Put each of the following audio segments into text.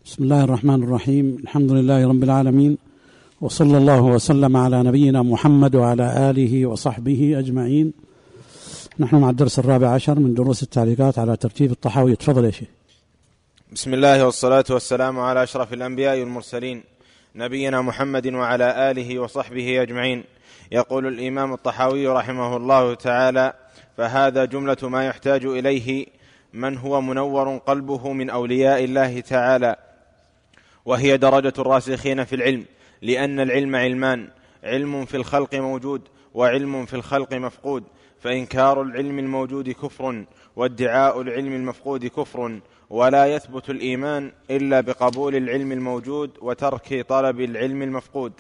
بسم الله الرحمن الرحيم. الحمد لله رب العالمين، وصلى الله وسلم على نبينا محمد وعلى آله وصحبه أجمعين. نحن مع الدرس 14 من دروس التعليقات على ترتيب الطحاوي. تفضل يا شيخ. بسم الله والصلاة والسلام على أشرف الأنبياء والمرسلين نبينا محمد وعلى آله وصحبه أجمعين. يقول الإمام الطحاوي رحمه الله تعالى: فهذا جملة ما يحتاج إليه من هو منور قلبه من أولياء الله تعالى، وهي درجة الراسخين في العلم، لأن العلم علمان: علم في الخلق موجود، وعلم في الخلق مفقود، فإنكار العلم الموجود كفر، وادعاء العلم المفقود كفر، ولا يثبت الإيمان إلا بقبول العلم الموجود وترك طلب العلم المفقود.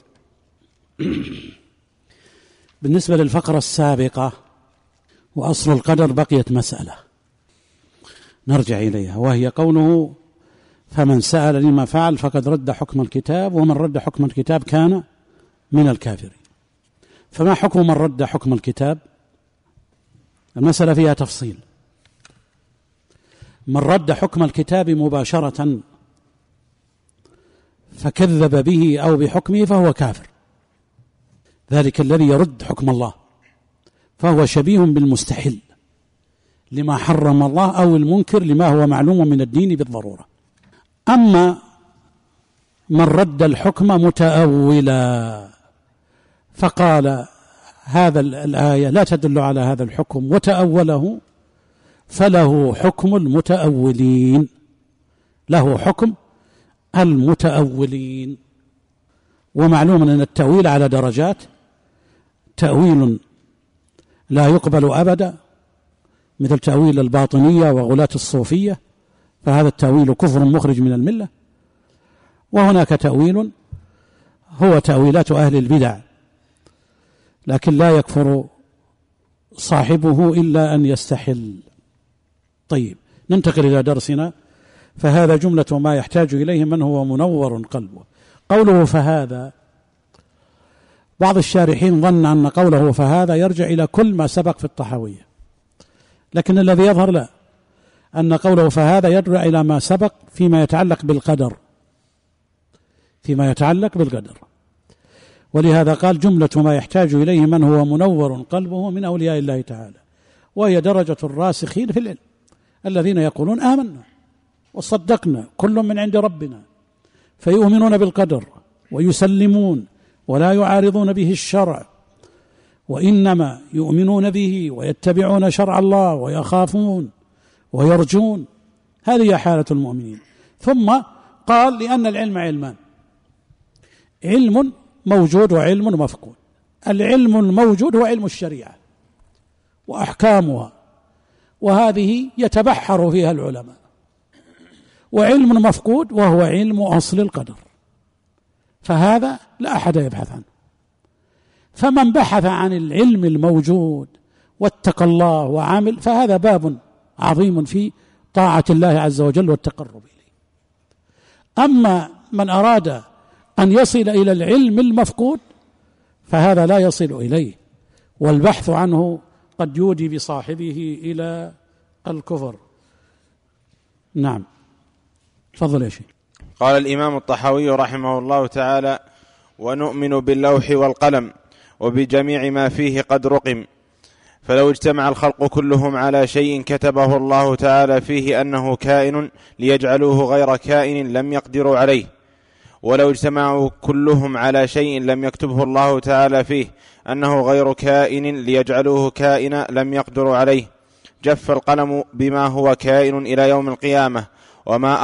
بالنسبة للفقرة السابقة وأصل القدر بقيت مسألة نرجع إليها، وهي قوله: فمن سأل لما فعل فقد رد حكم الكتاب، ومن رد حكم الكتاب كان من الكافرين. فما حكم من رد حكم الكتاب؟ المسألة فيها تفصيل. من رد حكم الكتاب مباشرة فكذب به أو بحكمه فهو كافر، ذلك الذي يرد حكم الله، فهو شبيه بالمستحل لما حرم الله أو المنكر لما هو معلوم من الدين بالضرورة. أما من رد الحكم متأولا فقال هذا الآية لا تدل على هذا الحكم وتأوله، فله حكم المتأولين، له حكم المتأولين. ومعلوم أن التأويل على درجات: تأويل لا يقبل أبدا مثل تأويل الباطنية وغلاة الصوفية، فهذا التأويل كفر مخرج من الملة. وهناك تأويل هو تأويلات أهل البدع، لكن لا يكفر صاحبه إلا أن يستحل. طيب، ننتقل إلى درسنا. فهذا جملة ما يحتاج إليه من هو منور قلبه. قوله فهذا، بعض الشارحين ظن أن قوله فهذا يرجع إلى كل ما سبق في الطحاوية، لكن الذي يظهر لا، أن قوله فهذا يرجع إلى ما سبق فيما يتعلق بالقدر، فيما يتعلق بالقدر. ولهذا قال جملة ما يحتاج إليه من هو منور قلبه من أولياء الله تعالى، وهي درجة الراسخين في العلم الذين يقولون آمنا وصدقنا كل من عند ربنا، فيؤمنون بالقدر ويسلمون ولا يعارضون به الشرع، وإنما يؤمنون به ويتبعون شرع الله ويخافون ويرجون. هذه حالة المؤمنين. ثم قال لأن العلم علمان: علم موجود وعلم مفقود. العلم الموجود هو علم الشريعة وأحكامها، وهذه يتبحر فيها العلماء. وعلم مفقود وهو علم أصل القدر، فهذا لا أحد يبحث عنه. فمن بحث عن العلم الموجود واتقى الله وعمل فهذا باب عظيم في طاعة الله عز وجل والتقرب إليه. أما من أراد أن يصل إلى العلم المفقود فهذا لا يصل إليه، والبحث عنه قد يودي بصاحبه إلى الكفر. نعم، تفضل يا شيخ. قال الإمام الطحاوي رحمه الله تعالى: ونؤمن باللوح والقلم وبجميع ما فيه قد رقم، فلو اجتمع الخلق كلهم على شيء كتبه الله تعالى فيه أنه كائن ليجعلوه غير كائن لم يقدروا عليه، ولو اجتمعوا كلهم على شيء لم يكتبه الله تعالى فيه أنه غير كائن ليجعلوه كائنا لم يقدروا عليه. جف القلم بما هو كائن إلى يوم القيامة، وما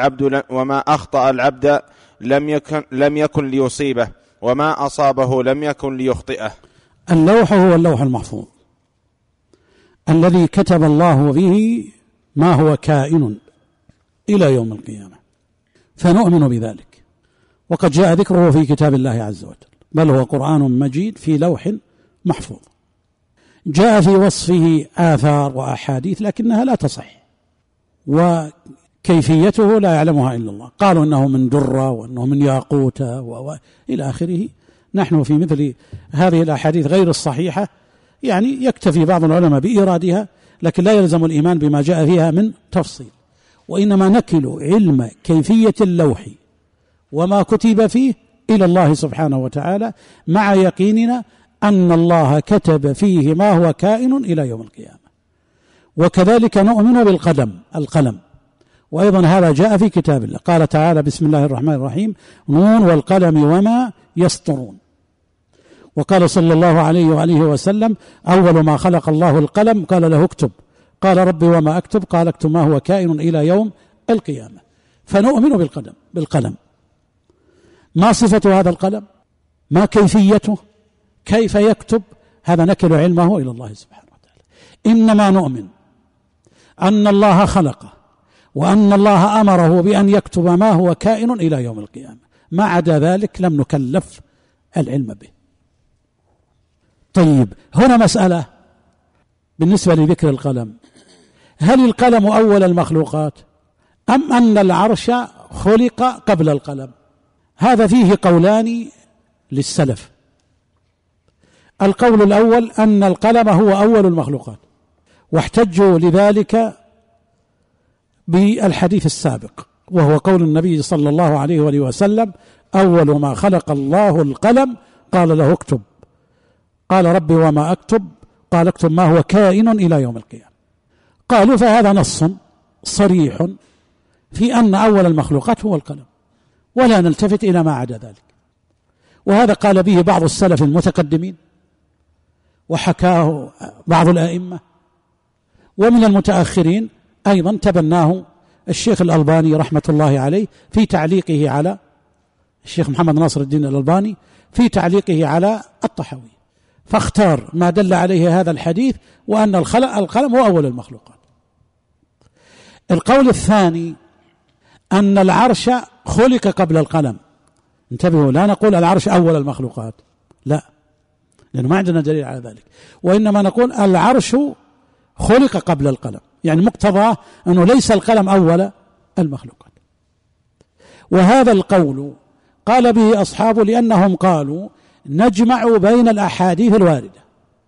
أخطأ العبد لم يكن ليصيبه، وما أصابه لم يكن ليخطئه. اللوح هو اللوح المحفوظ الذي كتب الله به ما هو كائن إلى يوم القيامة، فنؤمن بذلك، وقد جاء ذكره في كتاب الله عز وجل، بل هو قرآن مجيد في لوح محفوظ. جاء في وصفه آثار وأحاديث لكنها لا تصح، وكيفيته لا يعلمها إلا الله. قالوا إنه من درة وإنه من ياقوتة إلى آخره. نحن في مثل هذه الأحاديث غير الصحيحة يعني يكتفي بعض العلماء بإيرادها، لكن لا يلزم الإيمان بما جاء فيها من تفصيل. وإنما نكل علم كيفية اللوح وما كتب فيه إلى الله سبحانه وتعالى، مع يقيننا أن الله كتب فيه ما هو كائن إلى يوم القيامة. وكذلك نؤمن القلم، وأيضا هذا جاء في كتاب الله، قال تعالى: بسم الله الرحمن الرحيم، نون والقلم وما يسطرون. وقال صلى الله عليه وآله وسلم: أول ما خلق الله القلم، قال له اكتب، قال ربي وما أكتب، قال اكتب ما هو كائن إلى يوم القيامة. فنؤمن بالقلم. ما صفة هذا القلم؟ ما كيفيته؟ كيف يكتب؟ هذا نكل علمه إلى الله سبحانه وتعالى. إنما نؤمن أن الله خلقه، وأن الله أمره بأن يكتب ما هو كائن إلى يوم القيامة، ما عدا ذلك لم نكلف العلم به. طيب، هنا مسألة بالنسبة لذكر القلم: هل القلم أول المخلوقات أم أن العرش خلق قبل القلم؟ هذا فيه قولان للسلف. القول الأول أن القلم هو أول المخلوقات، واحتجوا لذلك بالحديث السابق، وهو قول النبي صلى الله عليه وآله وسلم: أول ما خلق الله القلم، قال له اكتب، قال ربي وما أكتب، قال اكتب ما هو كائن إلى يوم القيامة. قالوا فهذا نص صريح في أن أول المخلوقات هو القلم، ولا نلتفت إلى ما عدا ذلك. وهذا قال به بعض السلف المتقدمين، وحكاه بعض الأئمة، ومن المتأخرين أيضا تبناه الشيخ الألباني رحمة الله عليه في تعليقه على الشيخ محمد ناصر الدين الألباني في تعليقه على الطحاوي، فاختار ما دل عليه هذا الحديث، وأن القلم هو أول المخلوقات. القول الثاني أن العرش خلق قبل القلم. انتبهوا، لا نقول العرش أول المخلوقات، لا، لأنه ما عندنا دليل على ذلك، وإنما نقول العرش خلق قبل القلم، يعني مقتضاه أنه ليس القلم أول المخلوقات. وهذا القول قال به أصحابه لأنهم قالوا: نجمع بين الأحاديث الواردة،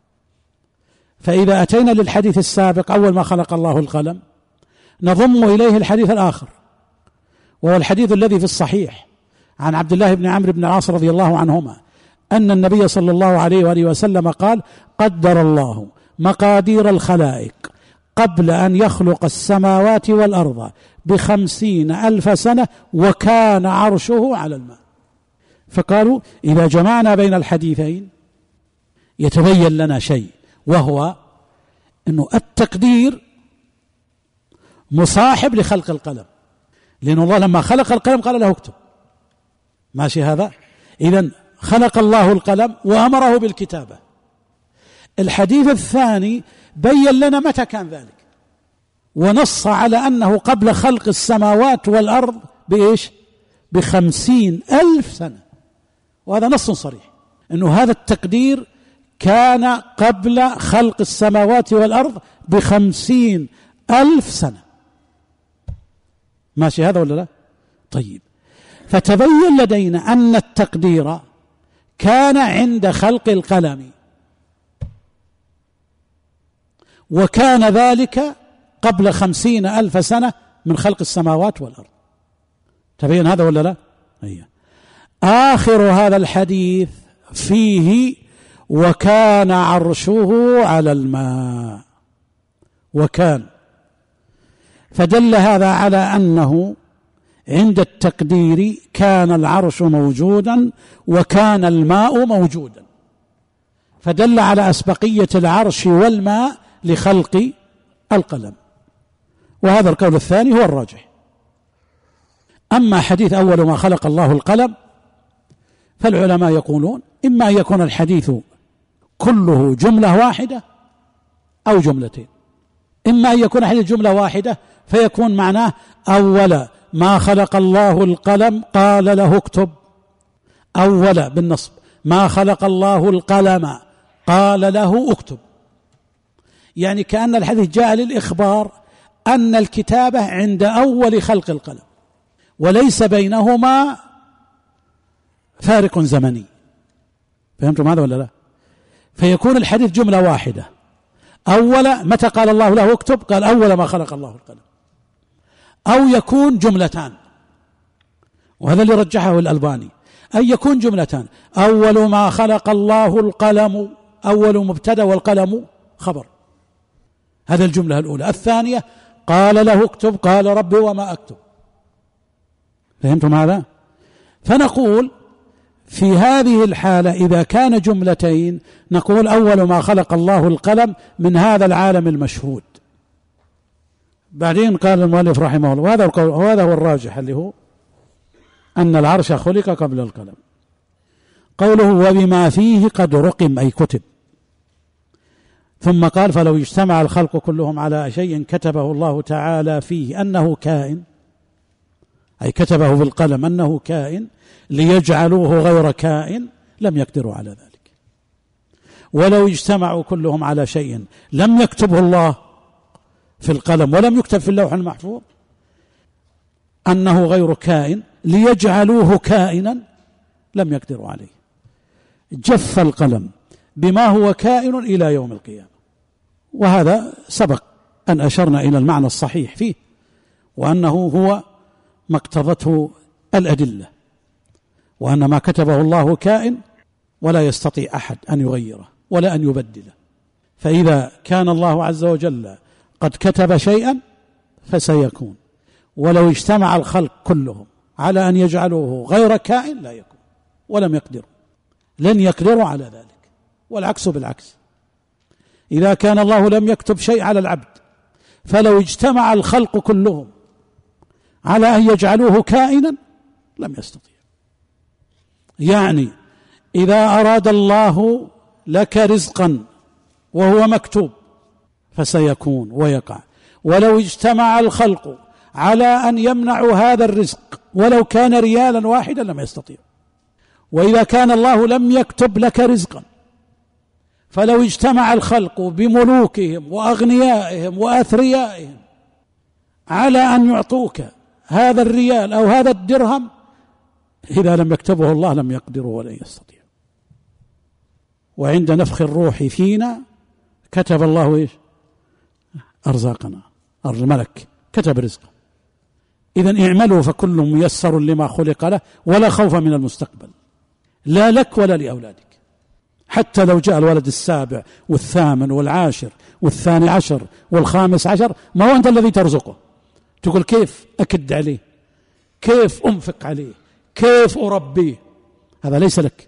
فإذا أتينا للحديث السابق أول ما خلق الله القلم، نضم إليه الحديث الآخر، وهو الحديث الذي في الصحيح عن عبد الله بن عمرو بن العاص رضي الله عنهما أن النبي صلى الله عليه وآله وسلم قال: قدر الله مقادير الخلائق قبل أن يخلق السماوات والأرض ب50,000 سنة، وكان عرشه على الماء. فقالوا: إذا جمعنا بين الحديثين يتبين لنا شيء، وهو أنه التقدير مصاحب لخلق القلم، لأن الله لما خلق القلم قال له اكتب. ماشي هذا؟ إذن خلق الله القلم وأمره بالكتابة. الحديث الثاني بين لنا متى كان ذلك، ونص على أنه قبل خلق السماوات والأرض بإيش؟ ب50,000 سنة، وهذا نص صريح أنه هذا التقدير كان قبل خلق السماوات والأرض ب50,000 سنة. ماشي هذا ولا لا؟ طيب، فتبين لدينا أن التقدير كان عند خلق القلم، وكان ذلك قبل 50,000 سنة من خلق السماوات والأرض. تبين هذا ولا لا؟ أيه. آخر هذا الحديث فيه: وكان عرشه على الماء، وكان، فدل هذا على أنه عند التقدير كان العرش موجودا وكان الماء موجودا، فدل على أسبقية العرش والماء لخلق القلم. وهذا القول الثاني هو الراجح. أما حديث أول ما خلق الله القلم، فالعلماء يقولون إما أن يكون الحديث كله جملة واحدة أو جملتين. إما أن يكون حديث جملة واحدة فيكون معناه: أول ما خلق الله القلم قال له اكتب، أول بالنصب، ما خلق الله القلم قال له اكتب، يعني كأن الحديث جاء للإخبار أن الكتابة عند أول خلق القلم، وليس بينهما فارق زمني. فهمتم هذا ولا لا؟ فيكون الحديث جملة واحدة: أول، متى قال الله له اكتب؟ قال أول ما خلق الله القلم. أو يكون جملتان، وهذا اللي رجحه الألباني، أن يكون جملتان. أول ما خلق الله القلم، أول مبتدأ والقلم خبر، هذا الجملة الأولى. الثانية قال له اكتب، قال ربي وما أكتب. فهمتم هذا؟ فنقول في هذه الحالة إذا كان جملتين نقول أول ما خلق الله القلم من هذا العالم المشهود. بعدين قال المؤلف رحمه الله، وهذا هو الراجح اللي هو أن العرش خلق قبل القلم. قوله وبما فيه قد رقم أي كتب. ثم قال فلو اجتمع الخلق كلهم على شيء كتبه الله تعالى فيه أنه كائن، أي كتبه بالقلم أنه كائن، ليجعلوه غير كائن لم يقدروا على ذلك. ولو اجتمعوا كلهم على شيء لم يكتبه الله في القلم ولم يكتب في اللوح المحفوظ أنه غير كائن ليجعلوه كائنا لم يقدروا عليه. جف القلم بما هو كائن إلى يوم القيامة، وهذا سبق أن أشرنا إلى المعنى الصحيح فيه، وأنه هو ما اقتضته الأدلة، وأن ما كتبه الله كائن ولا يستطيع أحد أن يغيره ولا أن يبدله. فإذا كان الله عز وجل قد كتب شيئا فسيكون، ولو اجتمع الخلق كلهم على أن يجعلوه غير كائن لا يكون، ولم يقدروا، لن يقدروا على ذلك. والعكس بالعكس، إذا كان الله لم يكتب شيء على العبد فلو اجتمع الخلق كلهم على أن يجعلوه كائنا لم يستطيع. يعني إذا أراد الله لك رزقا وهو مكتوب فسيكون ويقع، ولو اجتمع الخلق على أن يمنعوا هذا الرزق ولو كان ريالا واحدا لم يستطيع. وإذا كان الله لم يكتب لك رزقا فلو اجتمع الخلق بملوكهم وأغنيائهم وأثريائهم على أن يعطوك هذا الريال أو هذا الدرهم، إذا لم يكتبه الله لم يقدروا ولن يستطيعوا. وعند نفخ الروح فينا كتب الله إيش؟ أرزاقنا، الملك كتب رزقه. إذن اعملوا فكل ميسر لما خلق له ولا خوف من المستقبل، لا لك ولا لأولادك. حتى لو جاء الولد السابع والثامن والعاشر والثاني عشر والخامس عشر، ما هو أنت الذي ترزقه. تقول كيف أكد عليه، كيف أنفق عليه، كيف أربيه، هذا ليس لك.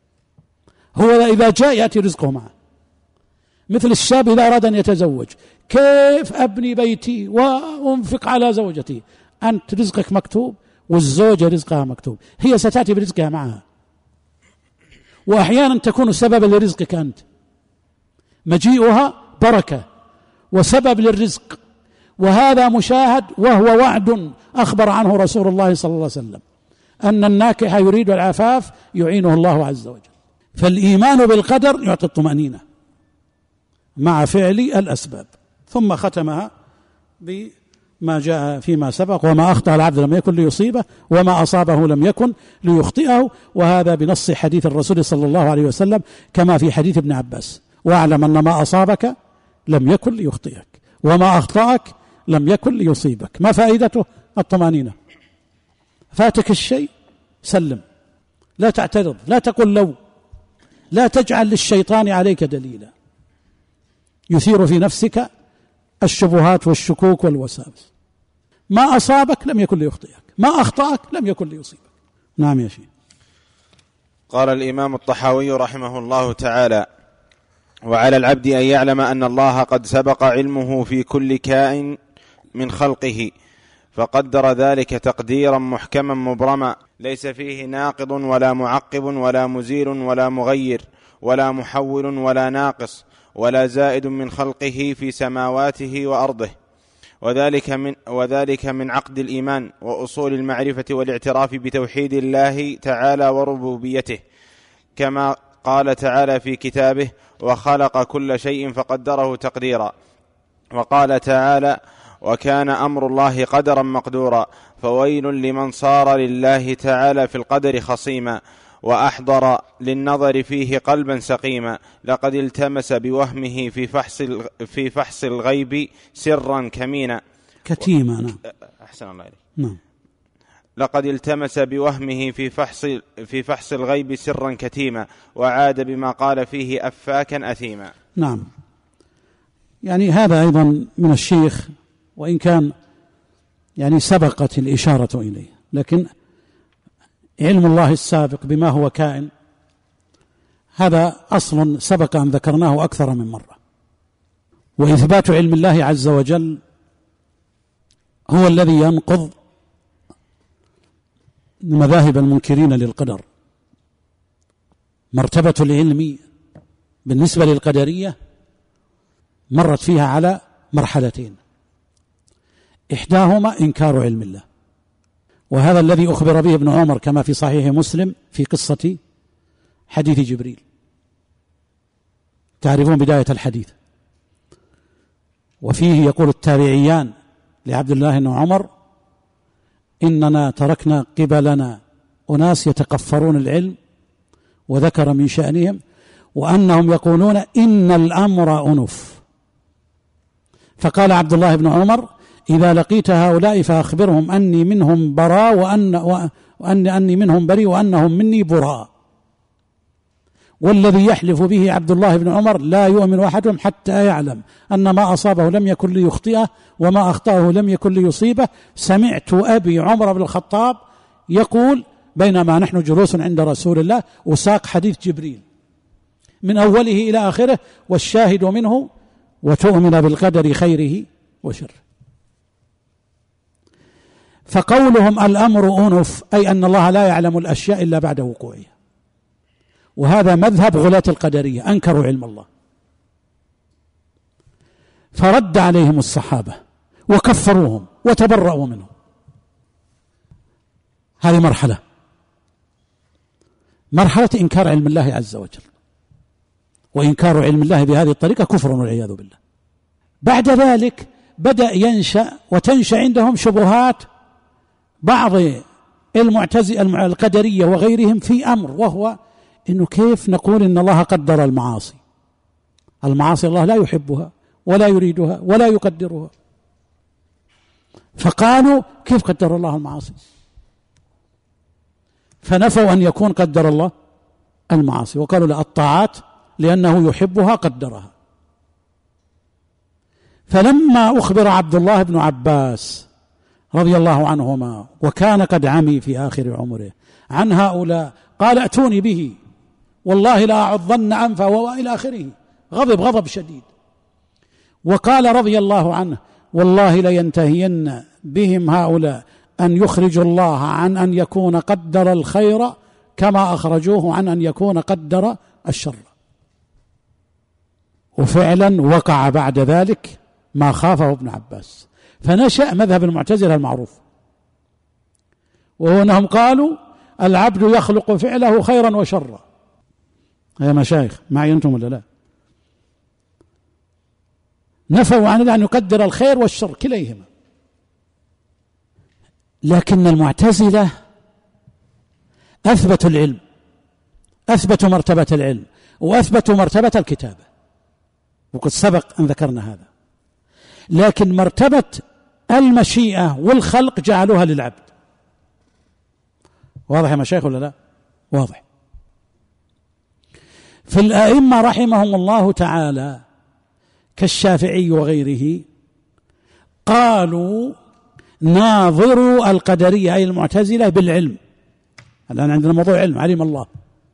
هو إذا جاء يأتي رزقه معه. مثل الشاب إذا أراد أن يتزوج، كيف أبني بيتي وأنفق على زوجتي. أنت رزقك مكتوب والزوجة رزقها مكتوب، هي ستأتي برزقها معها، وأحيانا تكون سببا لرزقك أنت. مجيئها بركة وسبب للرزق، وهذا مشاهد، وهو وعد أخبر عنه رسول الله صلى الله عليه وسلم أن الناكح يريد العفاف يعينه الله عز وجل. فالإيمان بالقدر يعطي الطمأنينة مع فعل الأسباب. ثم ختمها بما جاء فيما سبق: وما أخطأ العبد لم يكن ليصيبه وما أصابه لم يكن ليخطئه. وهذا بنص حديث الرسول صلى الله عليه وسلم كما في حديث ابن عباس: واعلم أن ما أصابك لم يكن ليخطئك وما أخطأك لم يكن ليصيبك. ما فائدته؟ الطمأنينة. فاتك الشيء سلم، لا تعترض، لا تقل لو، لا تجعل للشيطان عليك دليلا يثير في نفسك الشبهات والشكوك والوساوس. ما أصابك لم يكن ليخطئك، ما أخطأك لم يكن ليصيبك. نعم يا شيخ. قال الإمام الطحاوي رحمه الله تعالى: وعلى العبد أن يعلم أن الله قد سبق علمه في كل كائن من خلقه، فقدر ذلك تقديرا محكما مبرما، ليس فيه ناقض ولا معقب ولا مزيل ولا مغير ولا محول ولا ناقص ولا زائد من خلقه في سماواته وأرضه. وذلك من عقد الإيمان وأصول المعرفة والاعتراف بتوحيد الله تعالى وربوبيته، كما قال تعالى في كتابه: وخلق كل شيء فقدره تقديرا. وقال تعالى: وكان أمر الله قدرا مقدورا. فويل لمن صار لله تعالى في القدر خصيما وأحضر للنظر فيه قلبا سقيما، لقد التمس بوهمه في فحص الغيب سرا كمينا، كتيمة. نعم. أحسن الله عليك. نعم. لقد التمس بوهمه في فحص الغيب سرا كتيما، وعاد بما قال فيه أفاكا أثيما. نعم. يعني هذا أيضا من الشيخ، وإن كان يعني سبقت الإشارة إليه، لكن علم الله السابق بما هو كائن هذا أصل سبق أن ذكرناه أكثر من مرة. وإثبات علم الله عز وجل هو الذي ينقض مذاهب المنكرين للقدر. مرتبة العلم بالنسبة للقدرية مرت فيها على مرحلتين، إحداهما إنكار علم الله، وهذا الذي أخبر به ابن عمر كما في صحيح مسلم في قصة حديث جبريل. تعرفون بداية الحديث، وفيه يقول التابعيان لعبد الله بن عمر: إننا تركنا قبلنا أناس يتقفرون العلم، وذكر من شأنهم وأنهم يقولون إن الأمر أنف. فقال عبد الله بن عمر: إذا لقيت هؤلاء فأخبرهم أني منهم براء وأني منهم بريء وأنهم مني براء. والذي يحلف به عبد الله بن عمر لا يؤمن أحدهم حتى يعلم أن ما أصابه لم يكن ليخطئه وما أخطأه لم يكن ليصيبه. سمعت أبي عمر بن الخطاب يقول بينما نحن جلوس عند رسول الله، وساق حديث جبريل من أوله إلى آخره، والشاهد منه وتؤمن بالقدر خيره وشره. فقولهم الأمر أنف أي أن الله لا يعلم الأشياء إلا بعد وقوعها، وهذا مذهب غلاة القدرية، أنكروا علم الله. فرد عليهم الصحابة وكفروهم وتبرأوا منهم. هذه مرحلة إنكار علم الله عز وجل، وإنكار علم الله بهذه الطريقة كفر والعياذ بالله. بعد ذلك بدأ ينشأ وتنشأ عندهم شبهات بعض المعتزلة القدرية وغيرهم في أمر، وهو إنه كيف نقول إن الله قدر المعاصي؟ المعاصي الله لا يحبها ولا يريدها ولا يقدرها. فقالوا كيف قدر الله المعاصي؟ فنفوا أن يكون قدر الله المعاصي، وقالوا لا، الطاعات لأنه يحبها قدرها. فلما أخبر عبد الله بن عباس رضي الله عنهما، وكان قد عمي في آخر عمره، عن هؤلاء، قال: ائتوني به والله لا أعضن أنفه وإلى آخره، غضب شديد. وقال رضي الله عنه: والله لينتهين بهم هؤلاء أن يخرجوا الله عن أن يكون قدر الخير كما أخرجوه عن أن يكون قدر الشر. وفعلا وقع بعد ذلك ما خافه ابن عباس، فنشأ مذهب المعتزلة المعروف، وهو أنهم قالوا العبد يخلق فعله خيرا وشرا. يا مشايخ معي أنتم ولا لا؟ نفوا عن أن يقدر الخير والشر كليهما. لكن المعتزلة أثبتوا العلم، أثبتوا مرتبة العلم، وأثبتوا مرتبة الكتابة، وقد سبق أن ذكرنا هذا. لكن مرتبة المشيئة والخلق جعلوها للعبد. واضح يا مشايخ ولا لا؟ واضح. في الأئمة رحمهم الله تعالى كالشافعي وغيره قالوا ناظروا القدرية أي المعتزلة بالعلم. الآن عندنا موضوع علم، علم الله.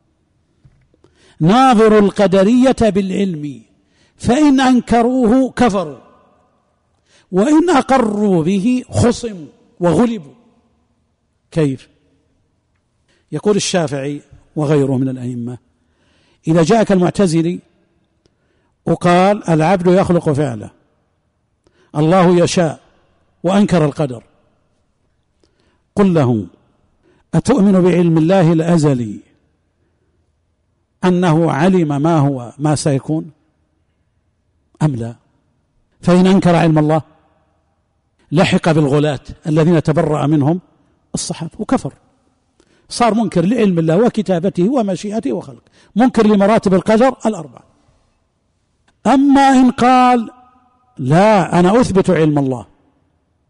ناظروا القدرية بالعلم، فإن أنكروه كفروا، وإن أقروا به خصموا وغلبوا. كيف؟ يقول الشافعي وغيره من الأئمة: إذا جاءك المعتزلي وقال العبد يخلق فعله، الله يشاء، وأنكر القدر، قل له: أتؤمن بعلم الله الأزلي أنه علم ما سيكون أم لا؟ فإن أنكر علم الله لحق بالغلاة الذين تبرأ منهم الصحابة وكفر، صار منكر لعلم الله وكتابته ومشيئته وخلقه، منكر لمراتب القدر الأربعة. أما إن قال لا، أنا أثبت علم الله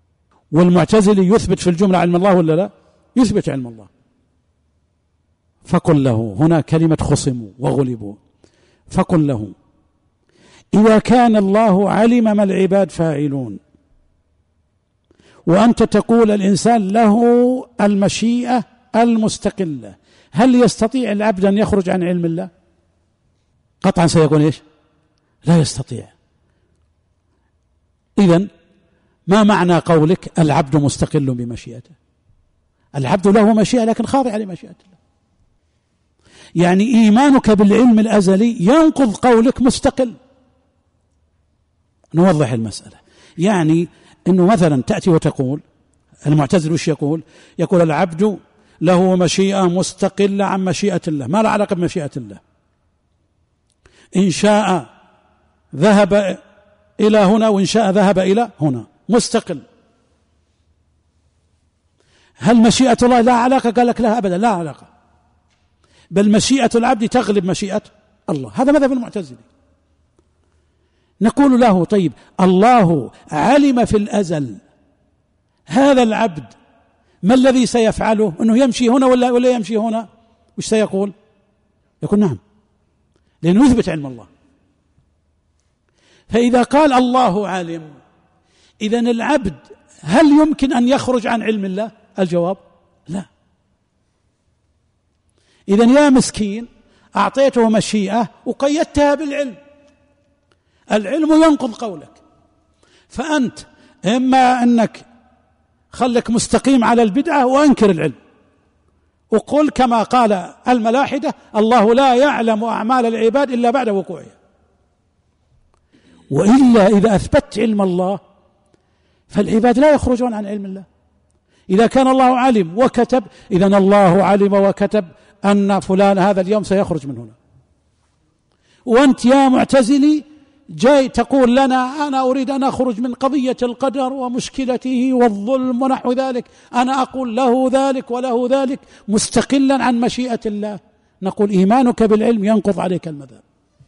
والمعتزلي يثبت في الجملة علم الله ولا لا؟ يثبت علم الله. فقل له، هنا كلمة خصموا وغلبوا، فقل له إذا كان الله علم ما العباد فاعلون، وأنت تقول الإنسان له المشيئة المستقلة، هل يستطيع العبد أن يخرج عن علم الله؟ قطعا سيقول إيش؟ لا يستطيع. إذن ما معنى قولك العبد مستقل بمشيئته؟ العبد له مشيئة لكن خاضع لمشيئة الله. يعني إيمانك بالعلم الأزلي ينقض قولك مستقل. نوضح المسألة. يعني أنه مثلا تأتي وتقول المعتزل وش يقول؟ يقول العبد له مشيئة مستقلة عن مشيئة الله، ما له علاقة بمشيئة الله. إن شاء ذهب إلى هنا وإن شاء ذهب إلى هنا، مستقل. هل مشيئة الله لا علاقة؟ قال لك لا أبدا، لا علاقة، بل مشيئة العبد تغلب مشيئة الله. هذا مذهب المعتزلي. نقول له طيب الله علم في الأزل هذا العبد ما الذي سيفعله؟ أنه يمشي هنا ولا يمشي هنا؟ وش سيقول؟ يقول نعم، لأنه يثبت علم الله. فإذا قال الله عالم، إذن العبد هل يمكن أن يخرج عن علم الله؟ الجواب لا. إذن يا مسكين أعطيته مشيئة وقيدتها بالعلم، العلم ينقض قولك، فأنت إما أنك خلك مستقيم على البدعة وأنكر العلم وقل كما قال الملاحدة الله لا يعلم أعمال العباد إلا بعد وقوعها. وإلا إذا أثبت علم الله فالعباد لا يخرجون عن علم الله. إذا كان الله علم وكتب، إذن الله علم وكتب أن فلان هذا اليوم سيخرج من هنا. وأنت يا معتزلي جاي تقول لنا أنا أريد أن أخرج من قضية القدر ومشكلته والظلم ونحو ذلك، أنا أقول له ذلك وله ذلك مستقلا عن مشيئة الله. نقول إيمانك بالعلم ينقض عليك المذهب.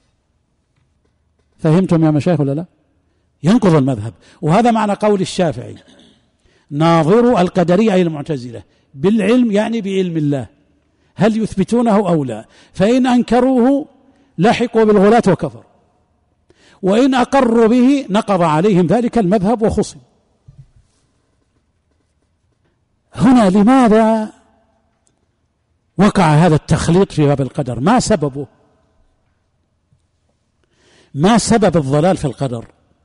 فهمتم يا مشايخ ولا لا؟ ينقض المذهب. وهذا معنى قول الشافعي ناظروا القدرية أي المعتزلة بالعلم، يعني بعلم الله، هل يثبتونه أو لا؟ فإن أنكروه لحقوا بالغلاة وكفر، وإن أقروا به نقض عليهم ذلك المذهب وخصم. هنا لماذا وقع هذا التخليط في باب القدر؟ ما سببه؟ ما سبب الضلال في القدر؟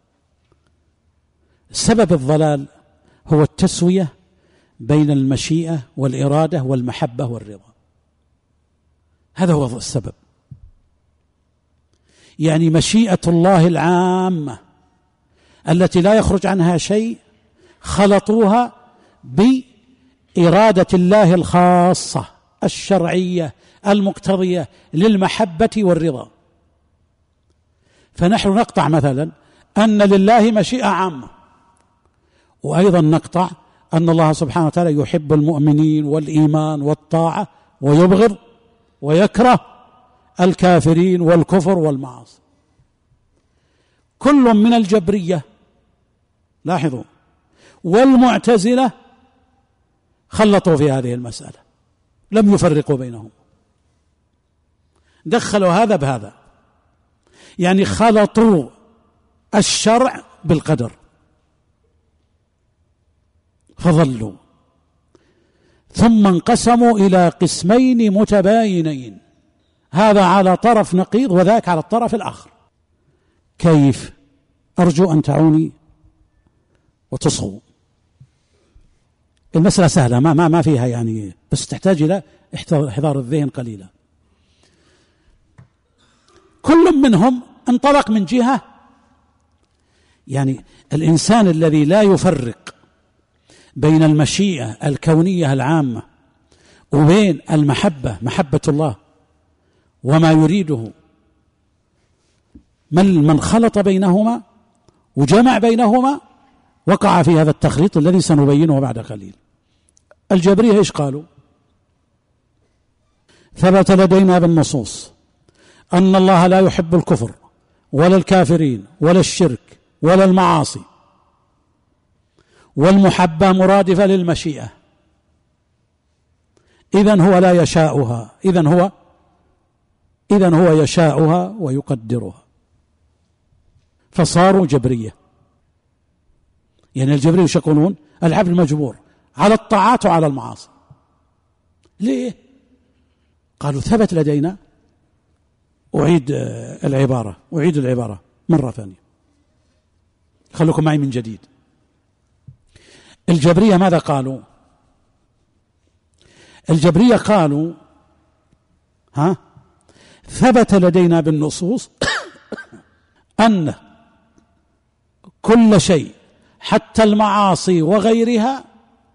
سبب الضلال هو التسوية بين المشيئة والإرادة والمحبة والرضا. هذا هو السبب. يعني مشيئة الله العامة التي لا يخرج عنها شيء خلطوها بإرادة الله الخاصة الشرعية المقتضية للمحبة والرضا. فنحن نقطع مثلا أن لله مشيئة عامة، وأيضا نقطع أن الله سبحانه وتعالى يحب المؤمنين والإيمان والطاعة ويبغض ويكره الكافرين والكفر والمعاصي. كل من الجبرية لاحظوا والمعتزلة خلطوا في هذه المسألة، لم يفرقوا بينهم، دخلوا هذا بهذا، يعني خلطوا الشرع بالقدر فضلوا. ثم انقسموا إلى قسمين متباينين، هذا على طرف نقيض وذاك على الطرف الآخر. كيف؟ أرجو أن تعوني وتصغوا. المسألة سهلة، ما فيها يعني، بس تحتاج إلى احضار الذهن قليلا. كل منهم انطلق من جهة، يعني الإنسان الذي لا يفرق بين المشيئة الكونية العامة وبين المحبة، محبة الله وما يريده، من خلط بينهما وجمع بينهما وقع في هذا التخليط الذي سنبينه بعد قليل. الجبرية إيش قالوا؟ ثبت لدينا بالنصوص أن الله لا يحب الكفر ولا الكافرين ولا الشرك ولا المعاصي، والمحبة مرادفة للمشيئة، إذن هو لا يشاؤها، إذن هو يشاؤها ويقدرها، فصاروا جبرية. يعني الجبرية ايش يقولون؟ العبد المجبور على الطاعات وعلى المعاصي. ليه؟ قالوا ثبت لدينا، أعيد العبارة مرة ثانية، خلوكم معي من جديد. الجبرية ماذا قالوا؟ الجبرية قالوا ثبت لدينا بالنصوص أن كل شيء حتى المعاصي وغيرها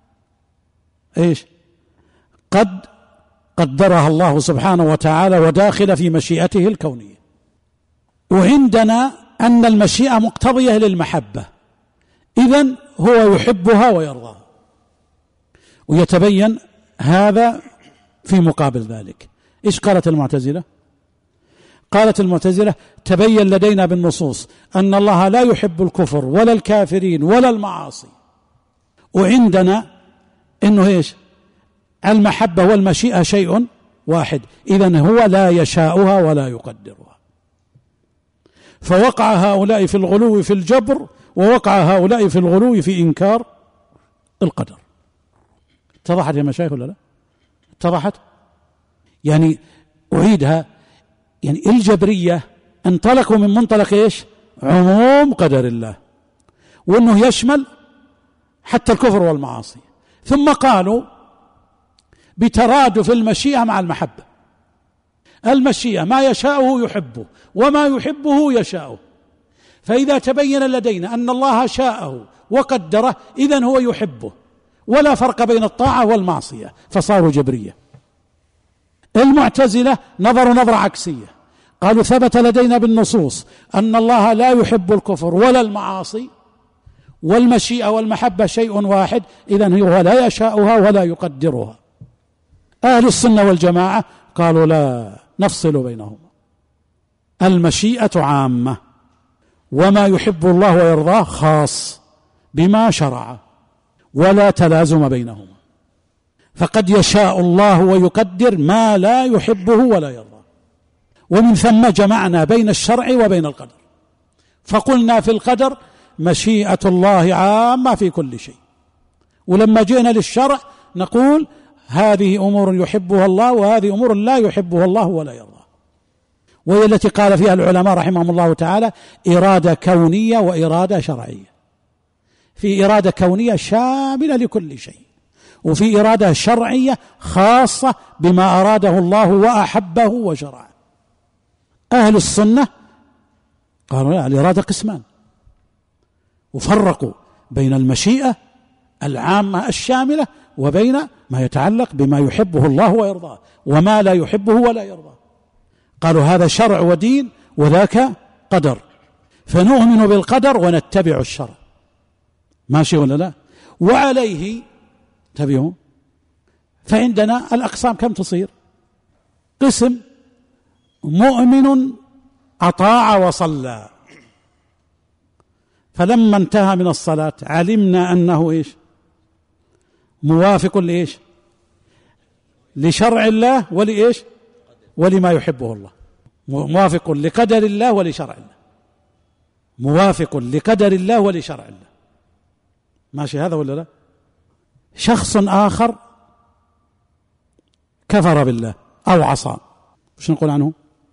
قد قدرها الله سبحانه وتعالى وداخل في مشيئته الكونية. وعندنا أن المشيئة مقتضية للمحبة، إذن هو يحبها ويرضاها. ويتبين هذا في مقابل ذلك. إيش قالت المعتزلة؟ قالت المعتزلة تبين لدينا بالنصوص أن الله لا يحب الكفر ولا الكافرين ولا المعاصي، وعندنا إنه المحبة والمشيئة شيء واحد، إذن هو لا يشاؤها ولا يقدرها. فوقع هؤلاء في الغلو في الجبر، ووقع هؤلاء في الغلو في إنكار القدر. اتضحت يا مشايخ ولا لا؟ اتضحت؟ يعني أعيدها، يعني الجبرية انطلقوا من منطلق عموم قدر الله، وأنه يشمل حتى الكفر والمعاصي، ثم قالوا بترادف المشيئة مع المحبة. المشيئة ما يشاءه يحبه، وما يحبه يشاءه، فإذا تبين لدينا أن الله شاءه وقدره إذن هو يحبه، ولا فرق بين الطاعة والمعصية، فصاروا جبرية. المعتزلة نظروا نظرة عكسية، قالوا ثبت لدينا بالنصوص أن الله لا يحب الكفر ولا المعاصي، والمشيئة والمحبة شيء واحد، إذن هو لا يشاؤها ولا يقدرها. أهل السنة والجماعة قالوا لا، نفصل بينهما. المشيئة عامة، وما يحب الله ويرضاه خاص بما شرع، ولا تلازم بينهما، فقد يشاء الله ويقدر ما لا يحبه ولا يرضاه. ومن ثم جمعنا بين الشرع وبين القدر، فقلنا في القدر مشيئة الله عامة في كل شيء، ولما جئنا للشرع نقول هذه أمور يحبها الله وهذه أمور لا يحبها الله ولا يرضى. وهي التي قال فيها العلماء رحمهم الله تعالى إرادة كونية وإرادة شرعية. في إرادة كونية شاملة لكل شيء، وفي إرادة شرعية خاصة بما أراده الله وأحبه وشرعه. أهل السنة قالوا لا، الإرادة قسمان، وفرقوا بين المشيئة العامة الشاملة وبين ما يتعلق بما يحبه الله ويرضاه وما لا يحبه ولا يرضاه. قالوا هذا شرع ودين وذاك قدر، فنؤمن بالقدر ونتبع الشرع. ماشي ولا لا؟ وعليه تبعوا. فعندنا الأقسام كم تصير؟ قسم مؤمن أطاع وصلى، فلما انتهى من الصلاة علمنا أنه موافق لشرع الله ولما يحبه الله، موافق لقدر الله ولشرع الله، موافق لقدر الله ولشرع الله. ماشي هذا ولا لا؟ شخص آخر كفر بالله أو عصى، وش نقول عنه؟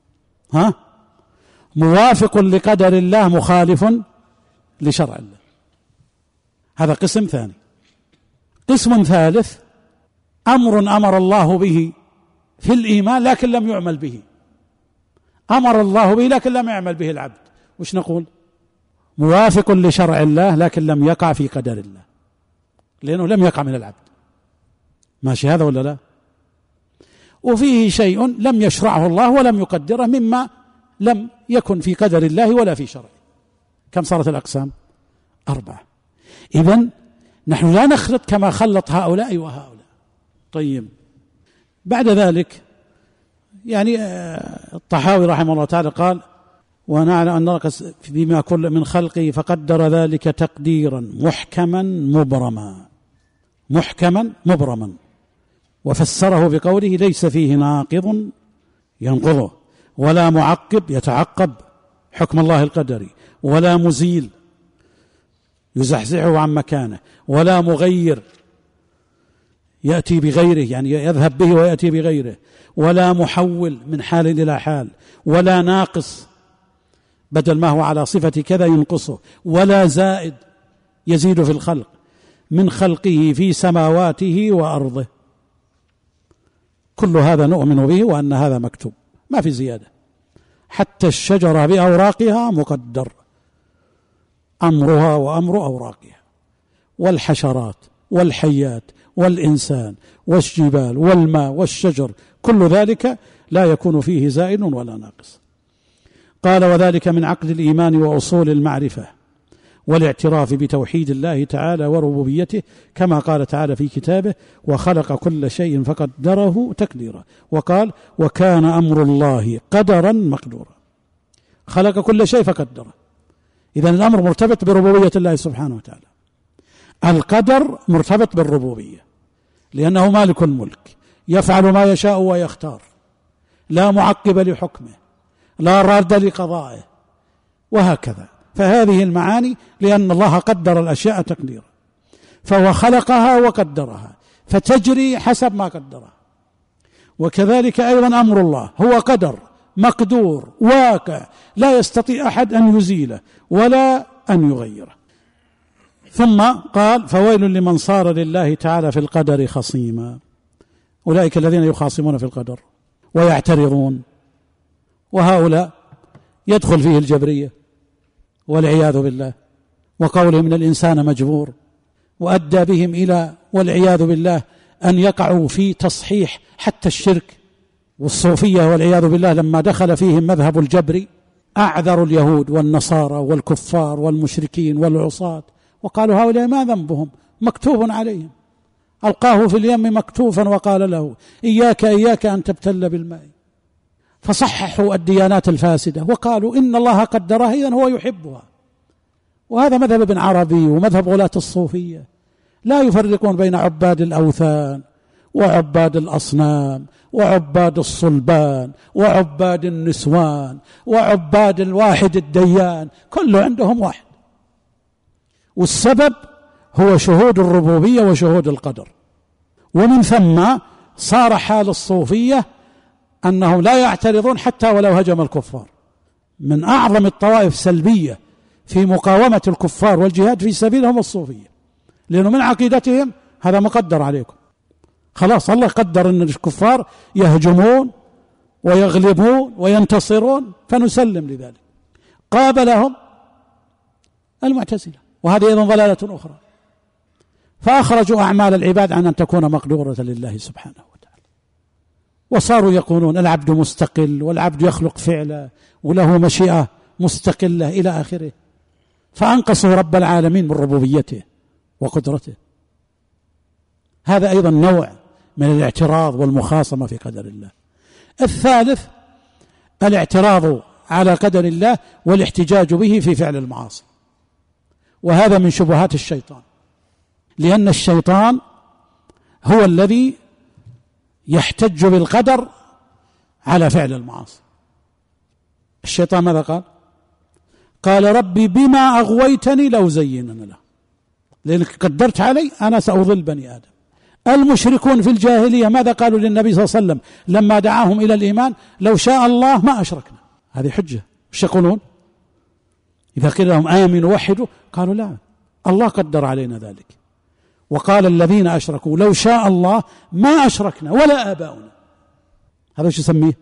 موافق لقدر الله مخالف لشرع الله. هذا قسم ثاني. قسم ثالث أمر الله به في الإيمان لكن لم يعمل به، أمر الله به لكن لم يعمل به العبد، وش نقول؟ موافق لشرع الله لكن لم يقع في قدر الله، لأنه لم يقع من العبد. ماشي هذا ولا لا؟ وفيه شيء لم يشرعه الله ولم يقدره مما لم يكن في قدر الله ولا في شرعه. كم صارت الأقسام؟ 4. إذن نحن لا نخلط كما خلط هؤلاء وهؤلاء. طيب، بعد ذلك يعني الطحاوي رحمه الله تعالى قال ونعلم أن ناقص فيما كل من خلقه فقدر ذلك تقديرا محكما مبرما وفسره بقوله ليس فيه ناقض ينقضه ولا معقب يتعقب حكم الله القدري ولا مزيل يزحزحه عن مكانه ولا مغير يأتي بغيره يعني يذهب به ويأتي بغيره ولا محول من حال إلى حال ولا ناقص بدل ما هو على صفة كذا ينقصه ولا زائد يزيد في الخلق من خلقه في سماواته وأرضه. كل هذا نؤمن به وأن هذا مكتوب ما في زيادة. حتى الشجرة بأوراقها مقدر أمرها وأمر أوراقها، والحشرات والحيات والإنسان والجبال والماء والشجر كل ذلك لا يكون فيه زائد ولا ناقص. قال وذلك من عقد الإيمان وأصول المعرفة والاعتراف بتوحيد الله تعالى وربوبيته، كما قال تعالى في كتابه وخلق كل شيء فقدره تقديرا، وقال وكان أمر الله قدرا مقدورا. خلق كل شيء فقدره، إذن الأمر مرتبط بربوبية الله سبحانه وتعالى. القدر مرتبط بالربوبية لأنه مالك الملك يفعل ما يشاء ويختار، لا معقب لحكمه لا راد لقضائه وهكذا. فهذه المعاني لأن الله قدر الأشياء تقديرا، فهو خلقها وقدرها فتجري حسب ما قدرها. وكذلك أيضا أمر الله هو قدر مقدور واقع لا يستطيع أحد أن يزيله ولا أن يغيره. ثم قال فويل لمن صار لله تعالى في القدر خصيما. أولئك الذين يخاصمون في القدر ويعترضون، وهؤلاء يدخل فيه الجبرية والعياذ بالله، وقولهم إن الإنسان مجبور، وأدى بهم إلى والعياذ بالله أن يقعوا في تصحيح حتى الشرك. والصوفية والعياذ بالله لما دخل فيهم مذهب الجبر أعذروا اليهود والنصارى والكفار والمشركين والعصاة، وقالوا هؤلاء ما ذنبهم مكتوب عليهم، ألقاه في اليم مكتوفا وقال له إياك أن تبتل بالماء. فصححوا الديانات الفاسدة وقالوا إن الله قدرها إذن هو يحبها. وهذا مذهب ابن عربي ومذهب غلاة الصوفية، لا يفرقون بين عباد الأوثان وعباد الأصنام وعباد الصلبان وعباد النسوان وعباد الواحد الديان، كله عندهم واحد، والسبب هو شهود الربوبية وشهود القدر. ومن ثم صار حال الصوفية أنهم لا يعترضون حتى ولو هجم الكفار. من أعظم الطوائف سلبية في مقاومة الكفار والجهاد في سبيلهم الصوفية، لأنه من عقيدتهم هذا مقدر عليكم، خلاص الله قدر أن الكفار يهجمون ويغلبون وينتصرون فنسلم لذلك. قابلهم المعتزلة، وهذه أيضا ضلالة أخرى، فأخرجوا أعمال العباد عن أن تكون مقدورة لله سبحانه وتعالى، وصاروا يقولون العبد مستقل والعبد يخلق فعلا وله مشيئة مستقلة إلى آخره، فأنقصوا رب العالمين من ربوبيته وقدرته. هذا أيضا نوع من الاعتراض والمخاصمة في قدر الله. الثالث الاعتراض على قدر الله والاحتجاج به في فعل المعاصي، وهذا من شبهات الشيطان، لأن الشيطان هو الذي يحتج بالقدر على فعل المعاصي. الشيطان ماذا قال؟ قال ربي بما أغويتني لأزينن له، لأنك قدرت علي أنا سأضل بني آدم. المشركون في الجاهلية ماذا قالوا للنبي صلى الله عليه وسلم لما دعاهم إلى الإيمان؟ لو شاء الله ما أشركنا. هذه حجة. وش يقولون إذا قيل لهم آمنوا وحدوا؟ قالوا لا، الله قدر علينا ذلك. وقال الذين أشركوا لو شاء الله ما أشركنا ولا آباؤنا. هذا وش يسميه؟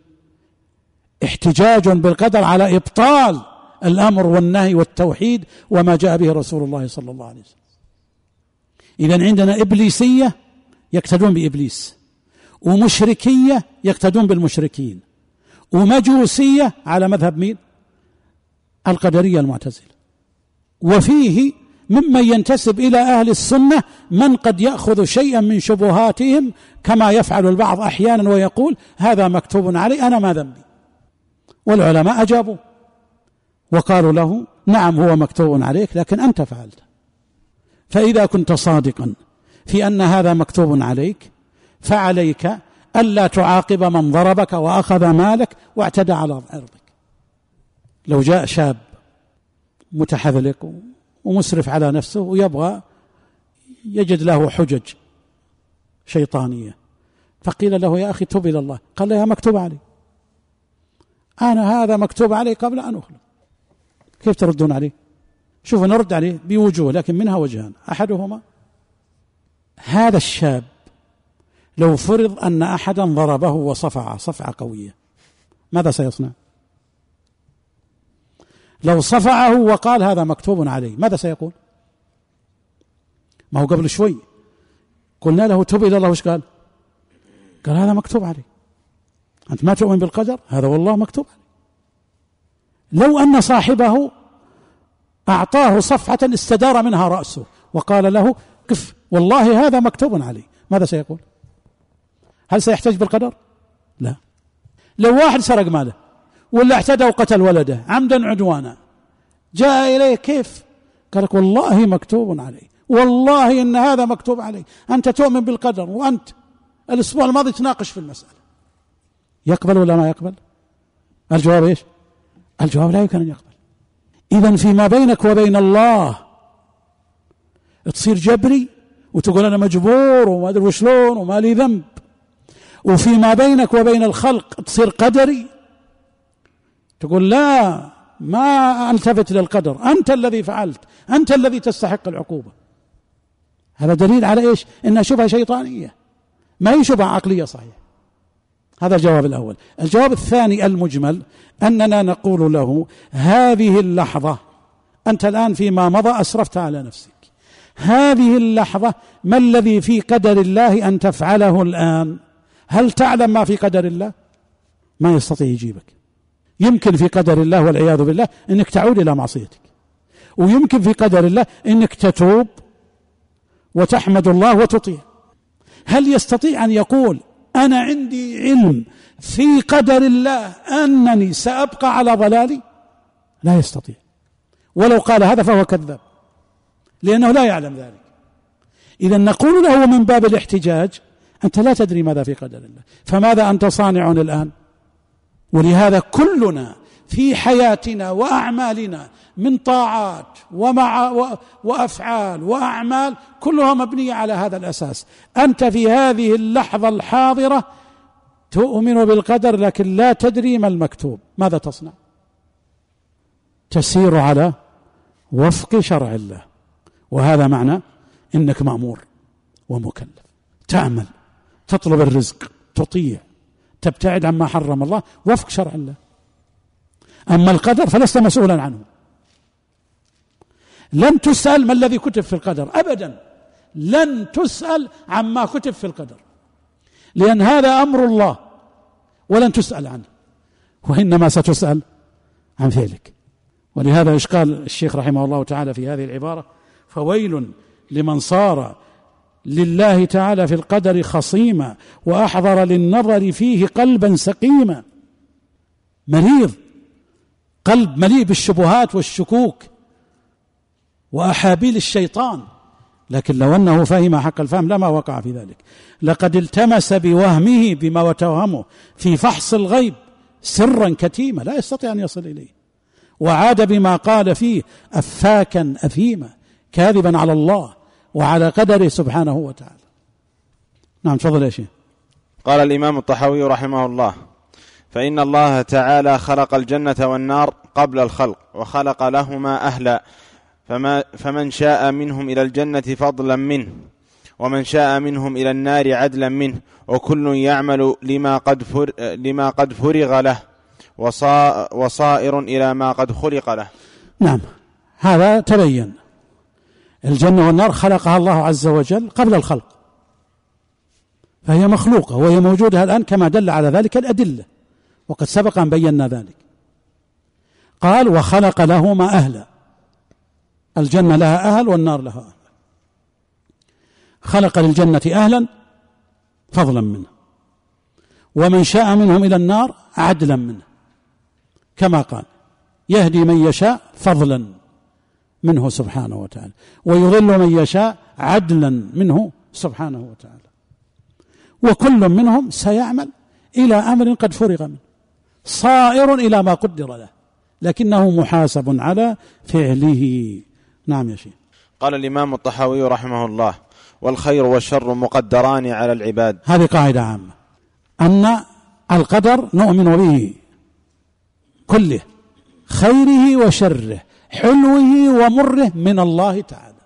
احتجاج بالقدر على إبطال الأمر والنهي والتوحيد وما جاء به رسول الله صلى الله عليه وسلم. إذن عندنا إبليسية يقتدون بإبليس، ومشركية يقتدون بالمشركين، ومجوسية على مذهب مين؟ القدرية المعتزلة. وفيه ممن ينتسب إلى أهل السنة من قد يأخذ شيئا من شبهاتهم كما يفعل البعض أحيانا ويقول هذا مكتوب علي أنا ما ذنبي. والعلماء أجابوا وقالوا له نعم هو مكتوب عليك لكن أنت فعلت. فإذا كنت صادقا في أن هذا مكتوب عليك فعليك ألا تعاقب من ضربك وأخذ مالك واعتدى على عرضك. لو جاء شاب متحذلق ومسرف على نفسه ويبغى يجد له حجج شيطانية فقيل له يا أخي تب إلى الله، قال له مكتوب علي، أنا هذا مكتوب علي قبل أن أخلق. كيف تردون عليه؟ شوفوا نرد عليه بوجوه لكن منها وجهان، أحدهما هذا الشاب لو فرض أن أحدا ضربه وصفع صفعة قوية ماذا سيصنع؟ لو صفعه وقال هذا مكتوب عليه ماذا سيقول؟ ما هو قبل شوي قلنا له تب إلى الله وش قال؟ قال هذا مكتوب عليه. أنت ما تؤمن بالقدر؟ هذا والله مكتوب عليه. لو أن صاحبه أعطاه صفحة استدار منها رأسه وقال له قف والله هذا مكتوب عليه ماذا سيقول؟ هل سيحتج بالقدر؟ لا. لو واحد سرق ماله ولا اعتدى وقتل ولده عمدا عدوانا جاء إليه كيف؟ قال لك والله مكتوب عليه، والله إن هذا مكتوب عليه، أنت تؤمن بالقدر وأنت الأسبوع الماضي تناقش في المسألة، يقبل ولا ما يقبل؟ الجواب إيش؟ الجواب لا يمكن أن يقبل. إذن فيما بينك وبين الله تصير جبري وتقول أنا مجبور وما أدري وشلون وما لي ذنب، وفيما بينك وبين الخلق تصير قدري تقول لا ما التفت للقدر، أنت الذي فعلت، أنت الذي تستحق العقوبة. هذا دليل على إيش؟ إنها شبهة شيطانية ما هي شبهة عقلية صحيح. هذا الجواب الأول. الجواب الثاني المجمل أننا نقول له هذه اللحظة أنت الآن فيما مضى أسرفت على نفسك، هذه اللحظة ما الذي في قدر الله أن تفعله الآن؟ هل تعلم ما في قدر الله؟ ما يستطيع يجيبك. يمكن في قدر الله والعياذ بالله أنك تعود إلى معصيتك، ويمكن في قدر الله أنك تتوب وتحمد الله وتطيع. هل يستطيع أن يقول أنا عندي علم في قدر الله أنني سأبقى على ضلالي؟ لا يستطيع، ولو قال هذا فهو كذاب لأنه لا يعلم ذلك. إذا نقول له من باب الاحتجاج أنت لا تدري ماذا في قدر الله، فماذا أنت صانع الآن؟ ولهذا كلنا في حياتنا وأعمالنا من طاعات وأفعال وأعمال كلها مبنية على هذا الأساس. أنت في هذه اللحظة الحاضرة تؤمن بالقدر لكن لا تدري ما المكتوب، ماذا تصنع؟ تسير على وفق شرع الله، وهذا معنى إنك مأمور ومكلف، تعمل، تطلب الرزق، تطيع، تبتعد عما حرم الله وفق شرع الله. أما القدر فلست مسؤولا عنه، لن تسأل ما الذي كتب في القدر أبدا، لن تسأل عما كتب في القدر، لأن هذا أمر الله ولن تسأل عنه، وإنما ستسأل عن فعلك. ولهذا إيش قال الشيخ رحمه الله تعالى في هذه العبارة؟ فويل لمن صار لله تعالى في القدر خصيما وأحضر للنظر فيه قلبا سقيما. مريض، قلب مليء بالشبهات والشكوك وأحابيل الشيطان، لكن لو أنه فهم حق الفهم لما وقع في ذلك. لقد التمس بوهمه بما وتوهمه في فحص الغيب سرا كتيما لا يستطيع أن يصل إليه، وعاد بما قال فيه أفاكا أثيما كاذبا على الله وعلى قدره سبحانه وتعالى. نعم تفضل يا شيخ. قال الإمام الطحاوي رحمه الله: فإن الله تعالى خلق الجنة والنار قبل الخلق وخلق لهما أهلا، فمن شاء منهم إلى الجنة فضلا منه ومن شاء منهم إلى النار عدلا منه، وكل يعمل لما قد فرغ له وصائر إلى ما قد خلق له. نعم هذا تبين. الجنة والنار خلقها الله عز وجل قبل الخلق، فهي مخلوقة وهي موجودة الآن كما دل على ذلك الأدلة، وقد سبق أن بينا ذلك. قال وخلق لهما أهلا، الجنة لها أهل والنار لها أهل. خلق للجنة أهلا فضلا منه، ومن شاء منهم إلى النار عدلا منه كما قال. يهدي من يشاء فضلا منه سبحانه وتعالى، ويضل من يشاء عدلا منه سبحانه وتعالى، وكل منهم سيعمل إلى أمر قد فرغ منه، صائر إلى ما قدر له، لكنه محاسب على فعله. نعم يا شيخ. قال الإمام الطحاوي رحمه الله: والخير والشر مقدران على العباد. هذه قاعدة عامة، أن القدر نؤمن به كله، خيره وشره، حلوه ومره، من الله تعالى.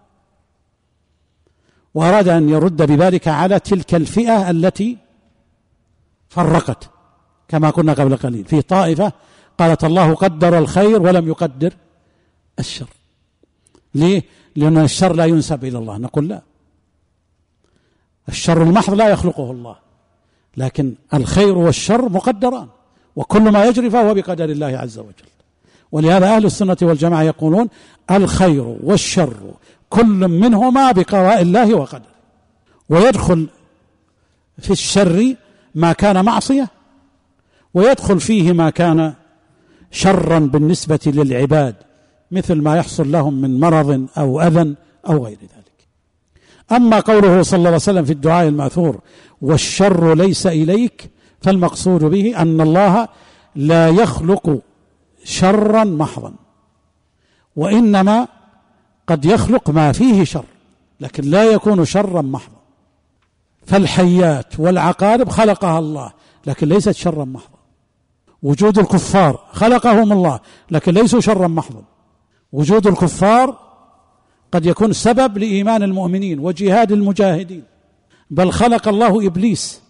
وأراد أن يرد بذلك على تلك الفئة التي فرقت، كما قلنا قبل قليل، في طائفة قالت الله قدر الخير ولم يقدر الشر. ليه؟ لأن الشر لا ينسب إلى الله. نقول لا، الشر المحض لا يخلقه الله، لكن الخير والشر مقدران، وكل ما يجري فهو بقدر الله عز وجل. ولهذا أهل السنة والجماعة يقولون الخير والشر كل منهما بقضاء الله وقدره، ويدخل في الشر ما كان معصية، ويدخل فيه ما كان شرا بالنسبة للعباد، مثل ما يحصل لهم من مرض أو أذى أو غير ذلك. أما قوله صلى الله عليه وسلم في الدعاء المأثور: والشر ليس إليك، فالمقصود به أن الله لا يخلق شرا محضا، وإنما قد يخلق ما فيه شر، لكن لا يكون شرا محضا. فالحيات والعقارب خلقها الله، لكن ليست شرا محضا. وجود الكفار خلقهم الله، لكن ليسوا شرا محضا. وجود الكفار قد يكون سبب لإيمان المؤمنين وجهاد المجاهدين، بل خلق الله إبليس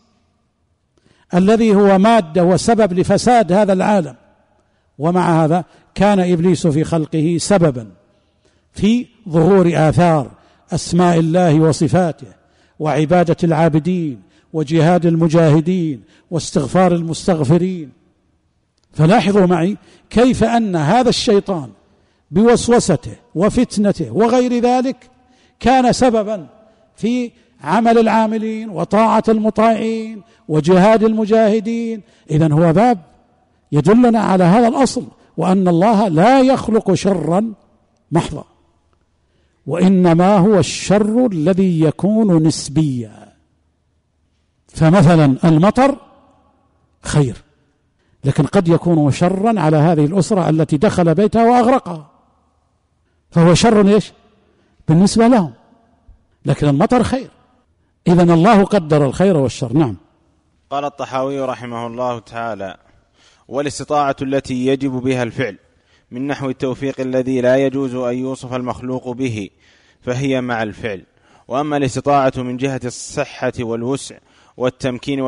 الذي هو مادة وسبب لفساد هذا العالم، ومع هذا كان إبليس في خلقه سببا في ظهور آثار أسماء الله وصفاته، وعبادة العابدين، وجهاد المجاهدين، واستغفار المستغفرين. فلاحظوا معي كيف أن هذا الشيطان بوسوسته وفتنته وغير ذلك كان سببا في عمل العاملين وطاعة المطاعين وجهاد المجاهدين. إذن هو باب يدلنا على هذا الأصل، وأن الله لا يخلق شرا محضا، وإنما هو الشر الذي يكون نسبيا. فمثلا المطر خير، لكن قد يكون شرا على هذه الأسرة التي دخل بيتها وأغرقها، فهو شر إيش بالنسبة لهم، لكن المطر خير. إذن الله قدر الخير والشر. نعم. قال الطحاوي رحمه الله تعالى: والاستطاعة التي يجب بها الفعل من نحو التوفيق الذي لا يجوز أن يوصف المخلوق به فهي مع الفعل. وأما الاستطاعة من جهة الصحة والوسع والتمكين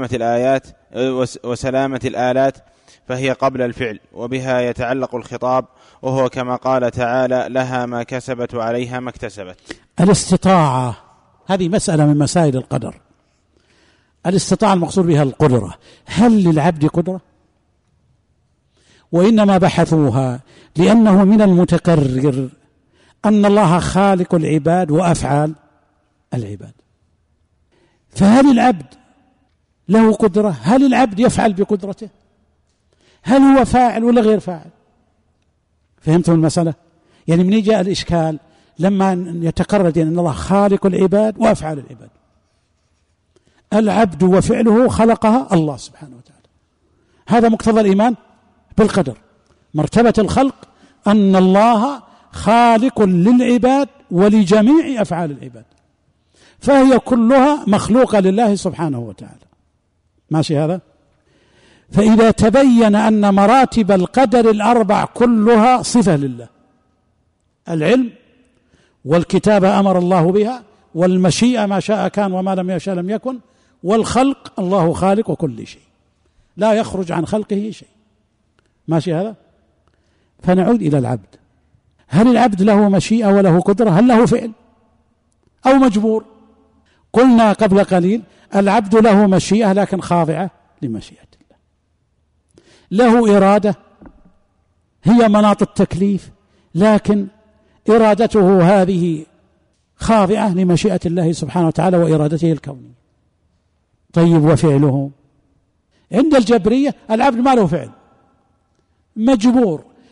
وسلامة الآلات فهي قبل الفعل، وبها يتعلق الخطاب، وهو كما قال تعالى: لها ما كسبت وعليها ما اكتسبت. الاستطاعة هذه مسألة من مسائل القدر. الاستطاعة المقصود بها القدرة. هل للعبد قدرة؟ وإنما بحثوها لأنه من المتكرر أن الله خالق العباد وأفعال العباد. فهل العبد له قدرة؟ هل العبد يفعل بقدرته؟ هل هو فاعل ولا غير فاعل؟ فهمتم المسألة؟ يعني من جاء الإشكال لما يتقرر أن الله خالق العباد وأفعال العباد. العبد وفعله خلقها الله سبحانه وتعالى، هذا مقتضى الإيمان بالقدر. مرتبة الخلق أن الله خالق للعباد ولجميع أفعال العباد، فهي كلها مخلوقة لله سبحانه وتعالى. ماشي هذا؟ فإذا تبين أن مراتب القدر الأربع كلها صفة لله، العلم والكتابة أمر الله بها، والمشيئة ما شاء كان وما لم يشاء لم يكن، والخلق الله خالق كل شيء لا يخرج عن خلقه شيء. ماشي هذا؟ فنعود إلى العبد. هل العبد له مشيئة وله قدرة؟ هل له فعل أو مجبور؟ قلنا قبل قليل العبد له مشيئة لكن خاضعة لمشيئة الله، له إرادة هي مناط التكليف، لكن إرادته هذه خاضعة لمشيئة الله سبحانه وتعالى وإرادته الكونية. طيب وفعله؟ عند الجبرية العبد ما له فعل، مجبور،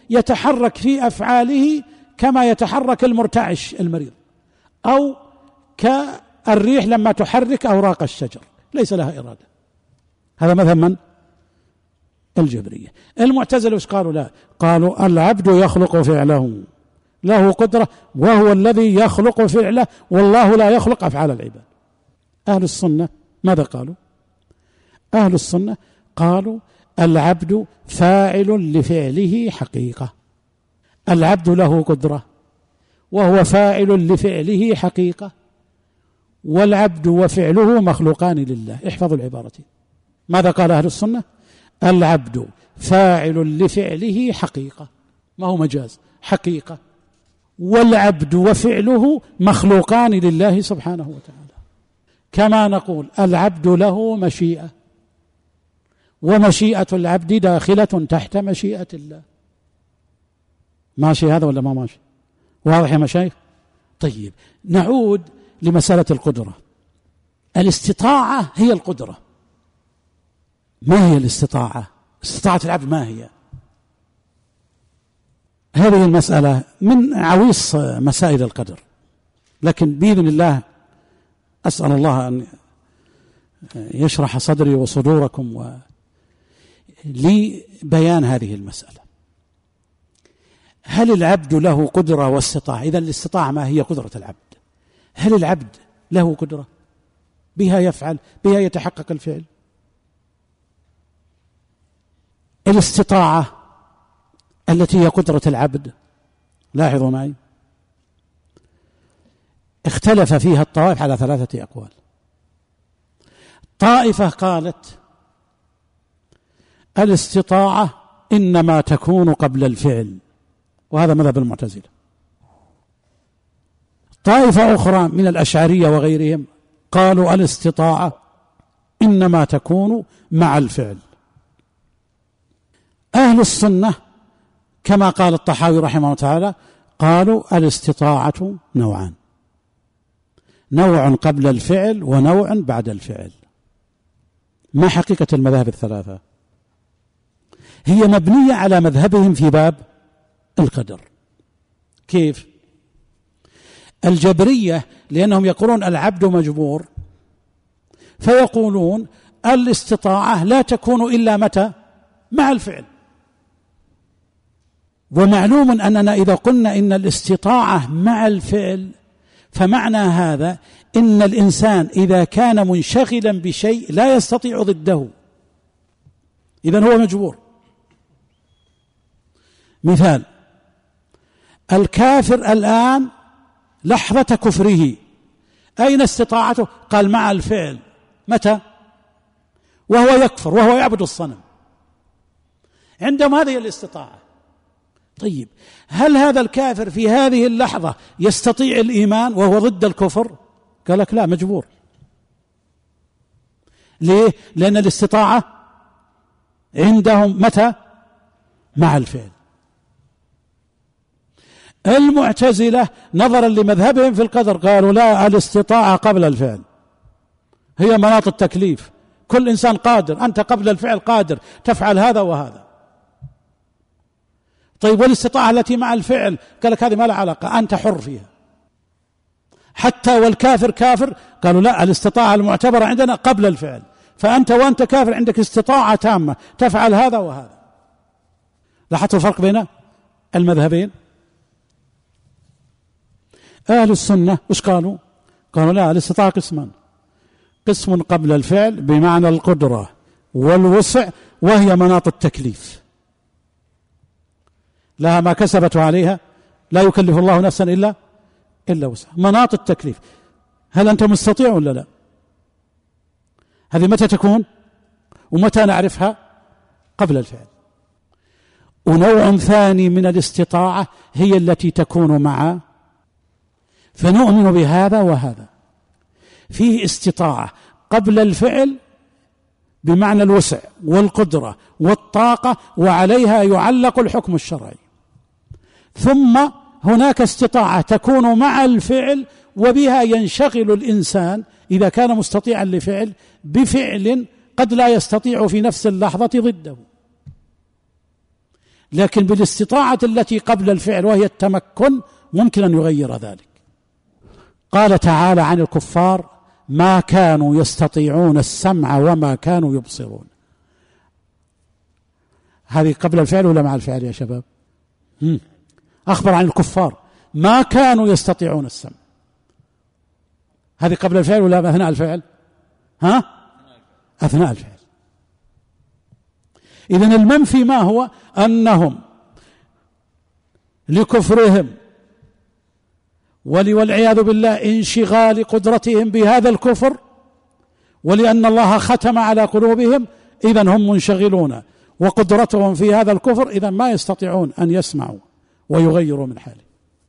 يتحرك في أفعاله كما يتحرك المرتعش المريض، أو كالريح لما تحرك أوراق الشجر ليس لها إرادة. هذا مذهب من؟ الجبرية. المعتزلة وش قالوا؟ لا، قالوا العبد يخلق فعله، له قدرة وهو الذي يخلق فعله، والله لا يخلق أفعال العباد. أهل السنة ماذا قالوا؟ أهل السنة قالوا العبد فاعل لفعله حقيقة، العبد له قدرة وهو فاعل لفعله حقيقة، والعبد وفعله مخلوقان لله. احفظوا العبارتين. ماذا قال أهل السنة؟ العبد فاعل لفعله حقيقة، ما هو مجاز، حقيقة، والعبد وفعله مخلوقان لله سبحانه وتعالى. كما نقول العبد له مشيئة، ومشيئة العبد داخلة تحت مشيئة الله. ماشي هذا ولا ما ماشي؟ واضح يا مشايخ؟ طيب نعود لمسألة القدرة. الاستطاعة هي القدرة. ما هي الاستطاعة؟ استطاعة العبد ما هي؟ هذه المسألة من عويص مسائل القدر، لكن بإذن الله أسأل الله أن يشرح صدري وصدوركم لبيان هذه المسألة. هل العبد له قدرة واستطاعة؟ إذن الاستطاعة ما هي قدرة العبد؟ هل العبد له قدرة بها يفعل، بها يتحقق الفعل؟ الاستطاعة التي هي قدرة العبد، لاحظوا معي، اختلف فيها الطوائف على 3 أقوال. طائفة قالت الاستطاعة إنما تكون قبل الفعل، وهذا مذهب المعتزلة. طائفة أخرى من الأشعرية وغيرهم قالوا الاستطاعة إنما تكون مع الفعل. أهل السنة كما قال الطحاوي رحمه الله تعالى قالوا الاستطاعة نوعان، نوع قبل الفعل ونوع بعد الفعل. ما حقيقة المذاهب الثلاثة؟ هي مبنية على مذهبهم في باب القدر. كيف؟ الجبرية لأنهم يقولون العبد مجبور، فيقولون الاستطاعة لا تكون إلا متى؟ مع الفعل. ومعلوم أننا إذا قلنا إن الاستطاعة مع الفعل فمعنى هذا إن الإنسان إذا كان منشغلا بشيء لا يستطيع ضده، إذن هو مجبور. مثال: الكافر الآن لحظة كفره أين استطاعته؟ قال مع الفعل. متى؟ وهو يكفر وهو يعبد الصنم، عندما هذه الاستطاعة. طيب هل هذا الكافر في هذه اللحظة يستطيع الإيمان وهو ضد الكفر؟ قال لك لا، مجبور. ليه؟ لأن الاستطاعة عندهم متى؟ مع الفعل. المعتزلة نظرا لمذهبهم في القدر قالوا لا، الاستطاعة قبل الفعل، هي مناط التكليف، كل إنسان قادر، أنت قبل الفعل قادر تفعل هذا وهذا. طيب والاستطاعة التي مع الفعل؟ قال لك هذه ما لها علاقة، أنت حر فيها. حتى والكافر كافر، قالوا لا، الاستطاعة المعتبرة عندنا قبل الفعل، فأنت وأنت كافر عندك استطاعة تامة تفعل هذا وهذا. لاحظتوا الفرق بين المذهبين؟ أهل السنة وش قالوا؟ قالوا لا، الاستطاعة قسمان: قسم قبل الفعل بمعنى القدرة والوسع، وهي مناط التكليف، لها ما كسبت عليها، لا يكلف الله نفسا إلا وسع، مناط التكليف. هل أنت مستطيع ولا لا؟ هذه متى تكون ومتى نعرفها؟ قبل الفعل. ونوع ثاني من الاستطاعة هي التي تكون مع، فنؤمن بهذا وهذا. فيه استطاعة قبل الفعل بمعنى الوسع والقدرة والطاقة، وعليها يعلق الحكم الشرعي. ثم هناك استطاعة تكون مع الفعل، وبها ينشغل الإنسان إذا كان مستطيعا لفعل بفعل قد لا يستطيع في نفس اللحظة ضده. لكن بالاستطاعة التي قبل الفعل وهي التمكن ممكن أن يغير ذلك. قال تعالى عن الكفار: ما كانوا يستطيعون السمع وما كانوا يبصرون. هذه قبل الفعل ولا مع الفعل يا شباب؟ أخبر عن الكفار ما كانوا يستطيعون السمع، هذه قبل الفعل ولا أثناء الفعل؟ أثناء الفعل. إذن المنفي ما هو؟ أنهم لكفرهم والعياذ بالله انشغال قدرتهم بهذا الكفر، ولأن الله ختم على قلوبهم، إذن هم منشغلون وقدرتهم في هذا الكفر، إذن ما يستطيعون أن يسمعوا ويغيروا من حاله.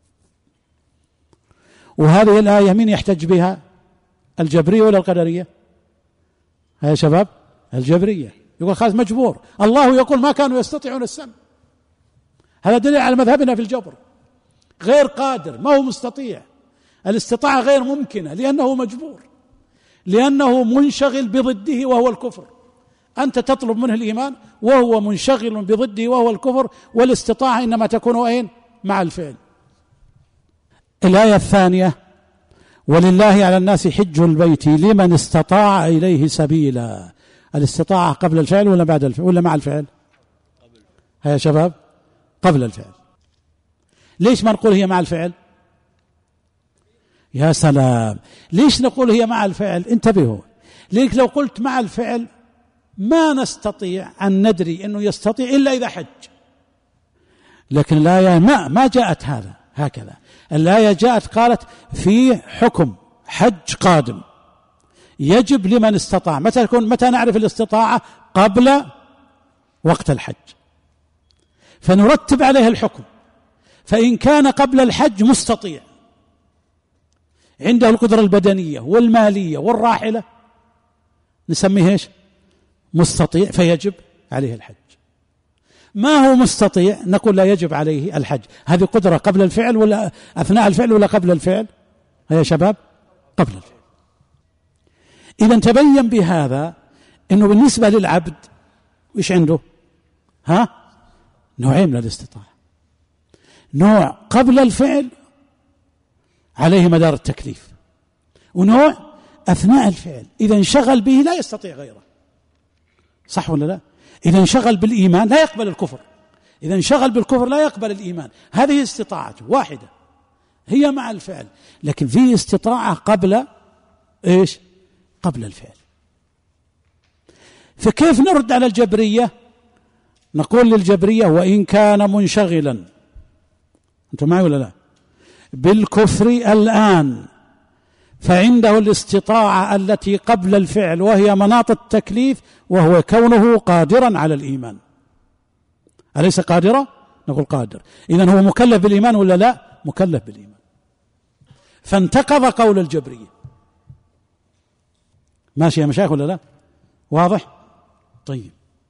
وهذه الآية من يحتج بها؟ الجبرية ولا القدرية؟ يا شباب الجبرية. يقول خلاص مجبور، الله يقول ما كانوا يستطيعون السمع، هذا دليل على مذهبنا في الجبر، غير قادر، ما هو مستطيع، الاستطاعة غير ممكنة لأنه مجبور، لأنه منشغل بضده وهو الكفر. أنت تطلب منه الإيمان وهو منشغل بضده وهو الكفر، والاستطاعة إنما تكون أين؟ مع الفعل. الآية الثانية: ولله على الناس حج البيت لمن استطاع إليه سبيلا. الاستطاعة قبل الفعل ولا بعد الفعل ولا مع الفعل؟ يا شباب قبل الفعل. ليش ما نقول هي مع الفعل؟ يا سلام، ليش نقول هي مع الفعل؟ انتبهوا، ليك لو قلت مع الفعل ما نستطيع أن ندري أنه يستطيع إلا إذا حج، لكن الآية ما جاءت هكذا. الآية جاءت قالت في حكم حج قادم يجب لمن استطاع. متى نعرف الاستطاعة؟ قبل وقت الحج، فنرتب عليه الحكم. فإن كان قبل الحج مستطيع، عنده القدرة البدنية والمالية والراحلة، نسميه ايش؟ مستطيع، فيجب عليه الحج. ما هو مستطيع نقول لا يجب عليه الحج. هذه قدرة قبل الفعل ولا أثناء الفعل ولا قبل الفعل؟ يا شباب قبل الفعل. إذا تبين بهذا أنه بالنسبة للعبد وإيش عنده؟ نوعين من الاستطاعة: نوع قبل الفعل عليه مدار التكليف، ونوع أثناء الفعل إذا انشغل به لا يستطيع غيره. صح ولا لا؟ إذا انشغل بالإيمان لا يقبل الكفر، إذا انشغل بالكفر لا يقبل الإيمان. هذه استطاعته واحدة هي مع الفعل، لكن فيه استطاعة قبل إيش؟ قبل الفعل. فكيف نرد على الجبرية؟ نقول للجبرية: وإن كان منشغلا، أنتم معي ولا لا؟ بالكفر الآن، فعنده الاستطاعة التي قبل الفعل وهي مناط التكليف، وهو كونه قادرا على الإيمان. أليس قادرا؟ نقول قادر. إذن هو مكلف بالإيمان ولا لا؟ مكلف بالإيمان. فانتقض قول الجبرية. ماشي يا مشايخ ولا لا؟ واضح؟ طيب.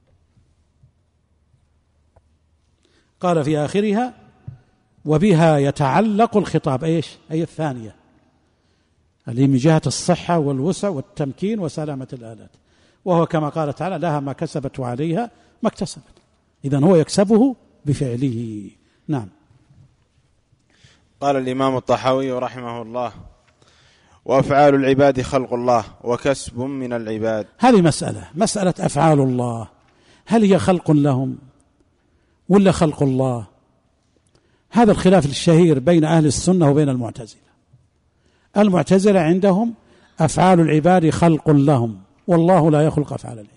قال في آخرها: وبها يتعلق الخطاب. ايش؟ أي الثانية اللي من جهة الصحة والوسع والتمكين وسلامة الآلات، وهو كما قال تعالى: لها ما كسبت وعليها ما اكتسبت. إذن هو يكسبه بفعله. نعم. قال الإمام الطحاوي رحمه الله: وأفعال العباد خلق الله وكسب من العباد. هذه مسألة أفعال الله، هل هي خلق لهم ولا خلق الله؟ هذا الخلاف الشهير بين أهل السنة وبين المعتزلة. المعتزلة عندهم أفعال العباد خلق لهم، والله لا يخلق أفعال العباد.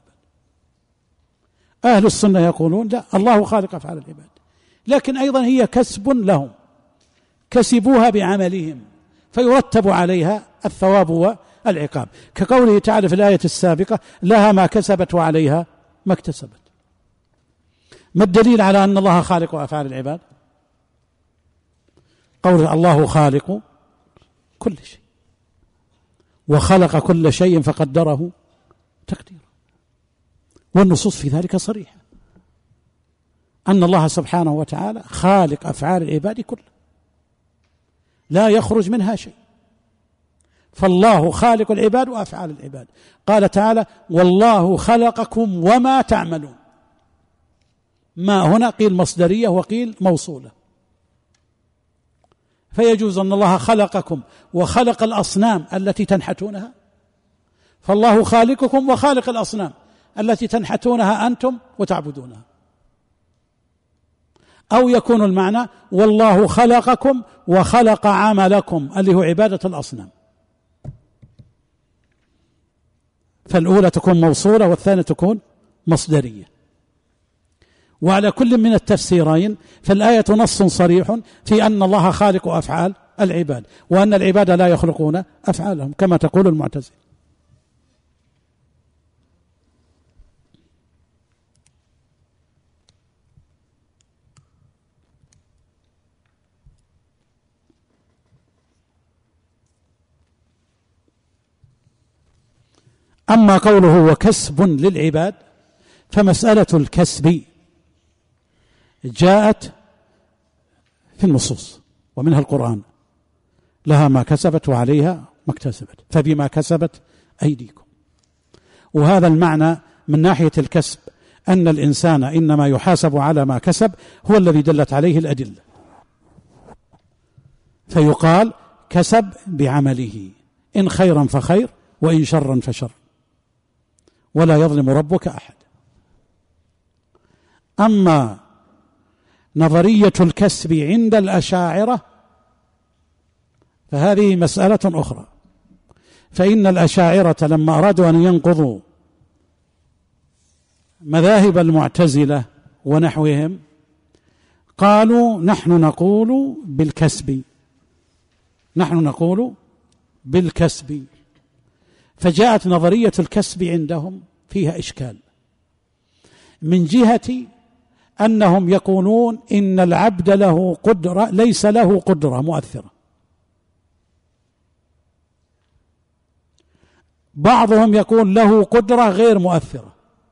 أهل السنة يقولون لا، الله خالق أفعال العباد، لكن أيضا هي كسب لهم، كسبوها بعملهم، فيرتب عليها الثواب والعقاب، كقوله تعالى في الآية السابقة: لها ما كسبت وعليها ما اكتسبت. ما الدليل على أن الله خالق أفعال العباد؟ قول الله خالق كل شيء، وخلق كل شيء فقدره تقديرا، والنصوص في ذلك صريحة أن الله سبحانه وتعالى خالق أفعال العباد كلها، لا يخرج منها شيء، فالله خالق العباد وأفعال العباد. قال تعالى: والله خلقكم وما تعملون. ما هنا قيل مصدرية وقيل موصولة، فيجوز أن الله خلقكم وخلق الأصنام التي تنحتونها، فالله خالقكم وخالق الأصنام التي تنحتونها أنتم وتعبدونها. أو يكون المعنى والله خلقكم وخلق عملكم اللي هو عبادة الأصنام، فالأولى تكون موصولة والثانية تكون مصدرية. وعلى كل من التفسيرين فالآية نص صريح في أن الله خالق أفعال العباد، وأن العباد لا يخلقون أفعالهم كما تقول المعتزلة. أما قوله وكسب للعباد، فمسألة الكسب جاءت في النصوص ومنها القرآن، لها ما كسبت وعليها ما اكتسبت، فبما كسبت أيديكم. وهذا المعنى من ناحية الكسب، أن الإنسان إنما يحاسب على ما كسب، هو الذي دلت عليه الأدلة، فيقال كسب بعمله، إن خيرا فخير وإن شرا فشر، ولا يظلم ربك أحد. أما نظرية الكسب عند الأشاعرة فهذه مسألة أخرى، فإن الأشاعرة لما أرادوا أن ينقضوا مذاهب المعتزلة ونحوهم قالوا نحن نقول بالكسب، فجاءت نظرية الكسب عندهم فيها إشكال، من جهة أنهم يقولون إن العبد له قدرة، ليس له قدرة مؤثرة. بعضهم يقول له قدرة غير مؤثرة،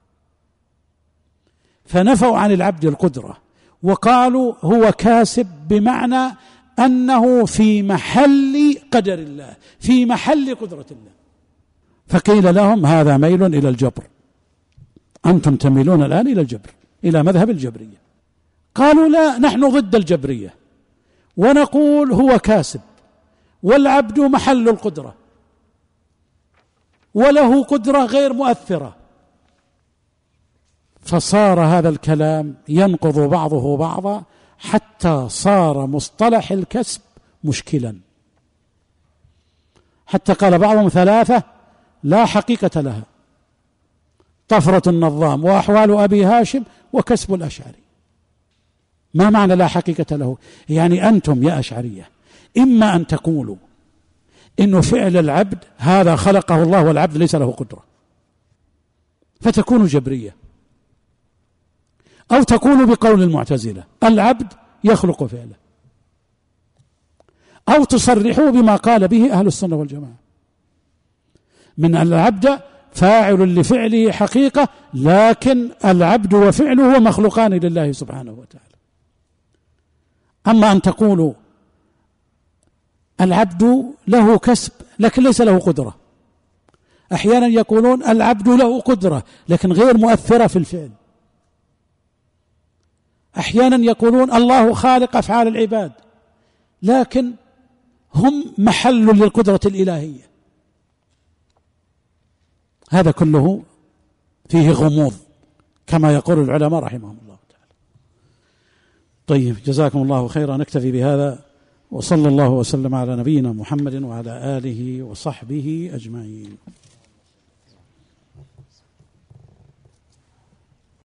فنفوا عن العبد القدرة وقالوا هو كاسب، بمعنى أنه في محل قدر الله، في محل قدرة الله. فقيل لهم هذا ميل إلى الجبر، أنتم تميلون الآن إلى الجبر، إلى مذهب الجبرية. قالوا لا، نحن ضد الجبرية ونقول هو كاسب والعبد محل القدرة وله قدرة غير مؤثرة. فصار هذا الكلام ينقض بعضه بعضا حتى صار مصطلح الكسب مشكلا، حتى قال بعضهم ثلاثة لا حقيقة لها: طفرة النظام، وأحوال أبي هاشم، وكسب الأشعري. ما معنى لا حقيقة له؟ يعني أنتم يا أشعرية إما أن تقولوا إنه فعل العبد هذا خلقه الله والعبد ليس له قدرة فتكونوا جبرية، أو تقولوا بقول المعتزلة العبد يخلق فعله، أو تصرحوا بما قال به أهل السنة والجماعة من أن العبد فاعل لفعله حقيقة، لكن العبد وفعله مخلوقان لله سبحانه وتعالى. أما أن تقولوا العبد له كسب لكن ليس له قدرة، أحيانا يقولون العبد له قدرة لكن غير مؤثرة في الفعل، أحيانا يقولون الله خالق أفعال العباد لكن هم محل للقدرة الإلهية. هذا كله فيه غموض كما يقول العلماء رحمهم الله تعالى. طيب، جزاكم الله خيرا، نكتفي بهذا، وصلى الله وسلم على نبينا محمد وعلى آله وصحبه أجمعين.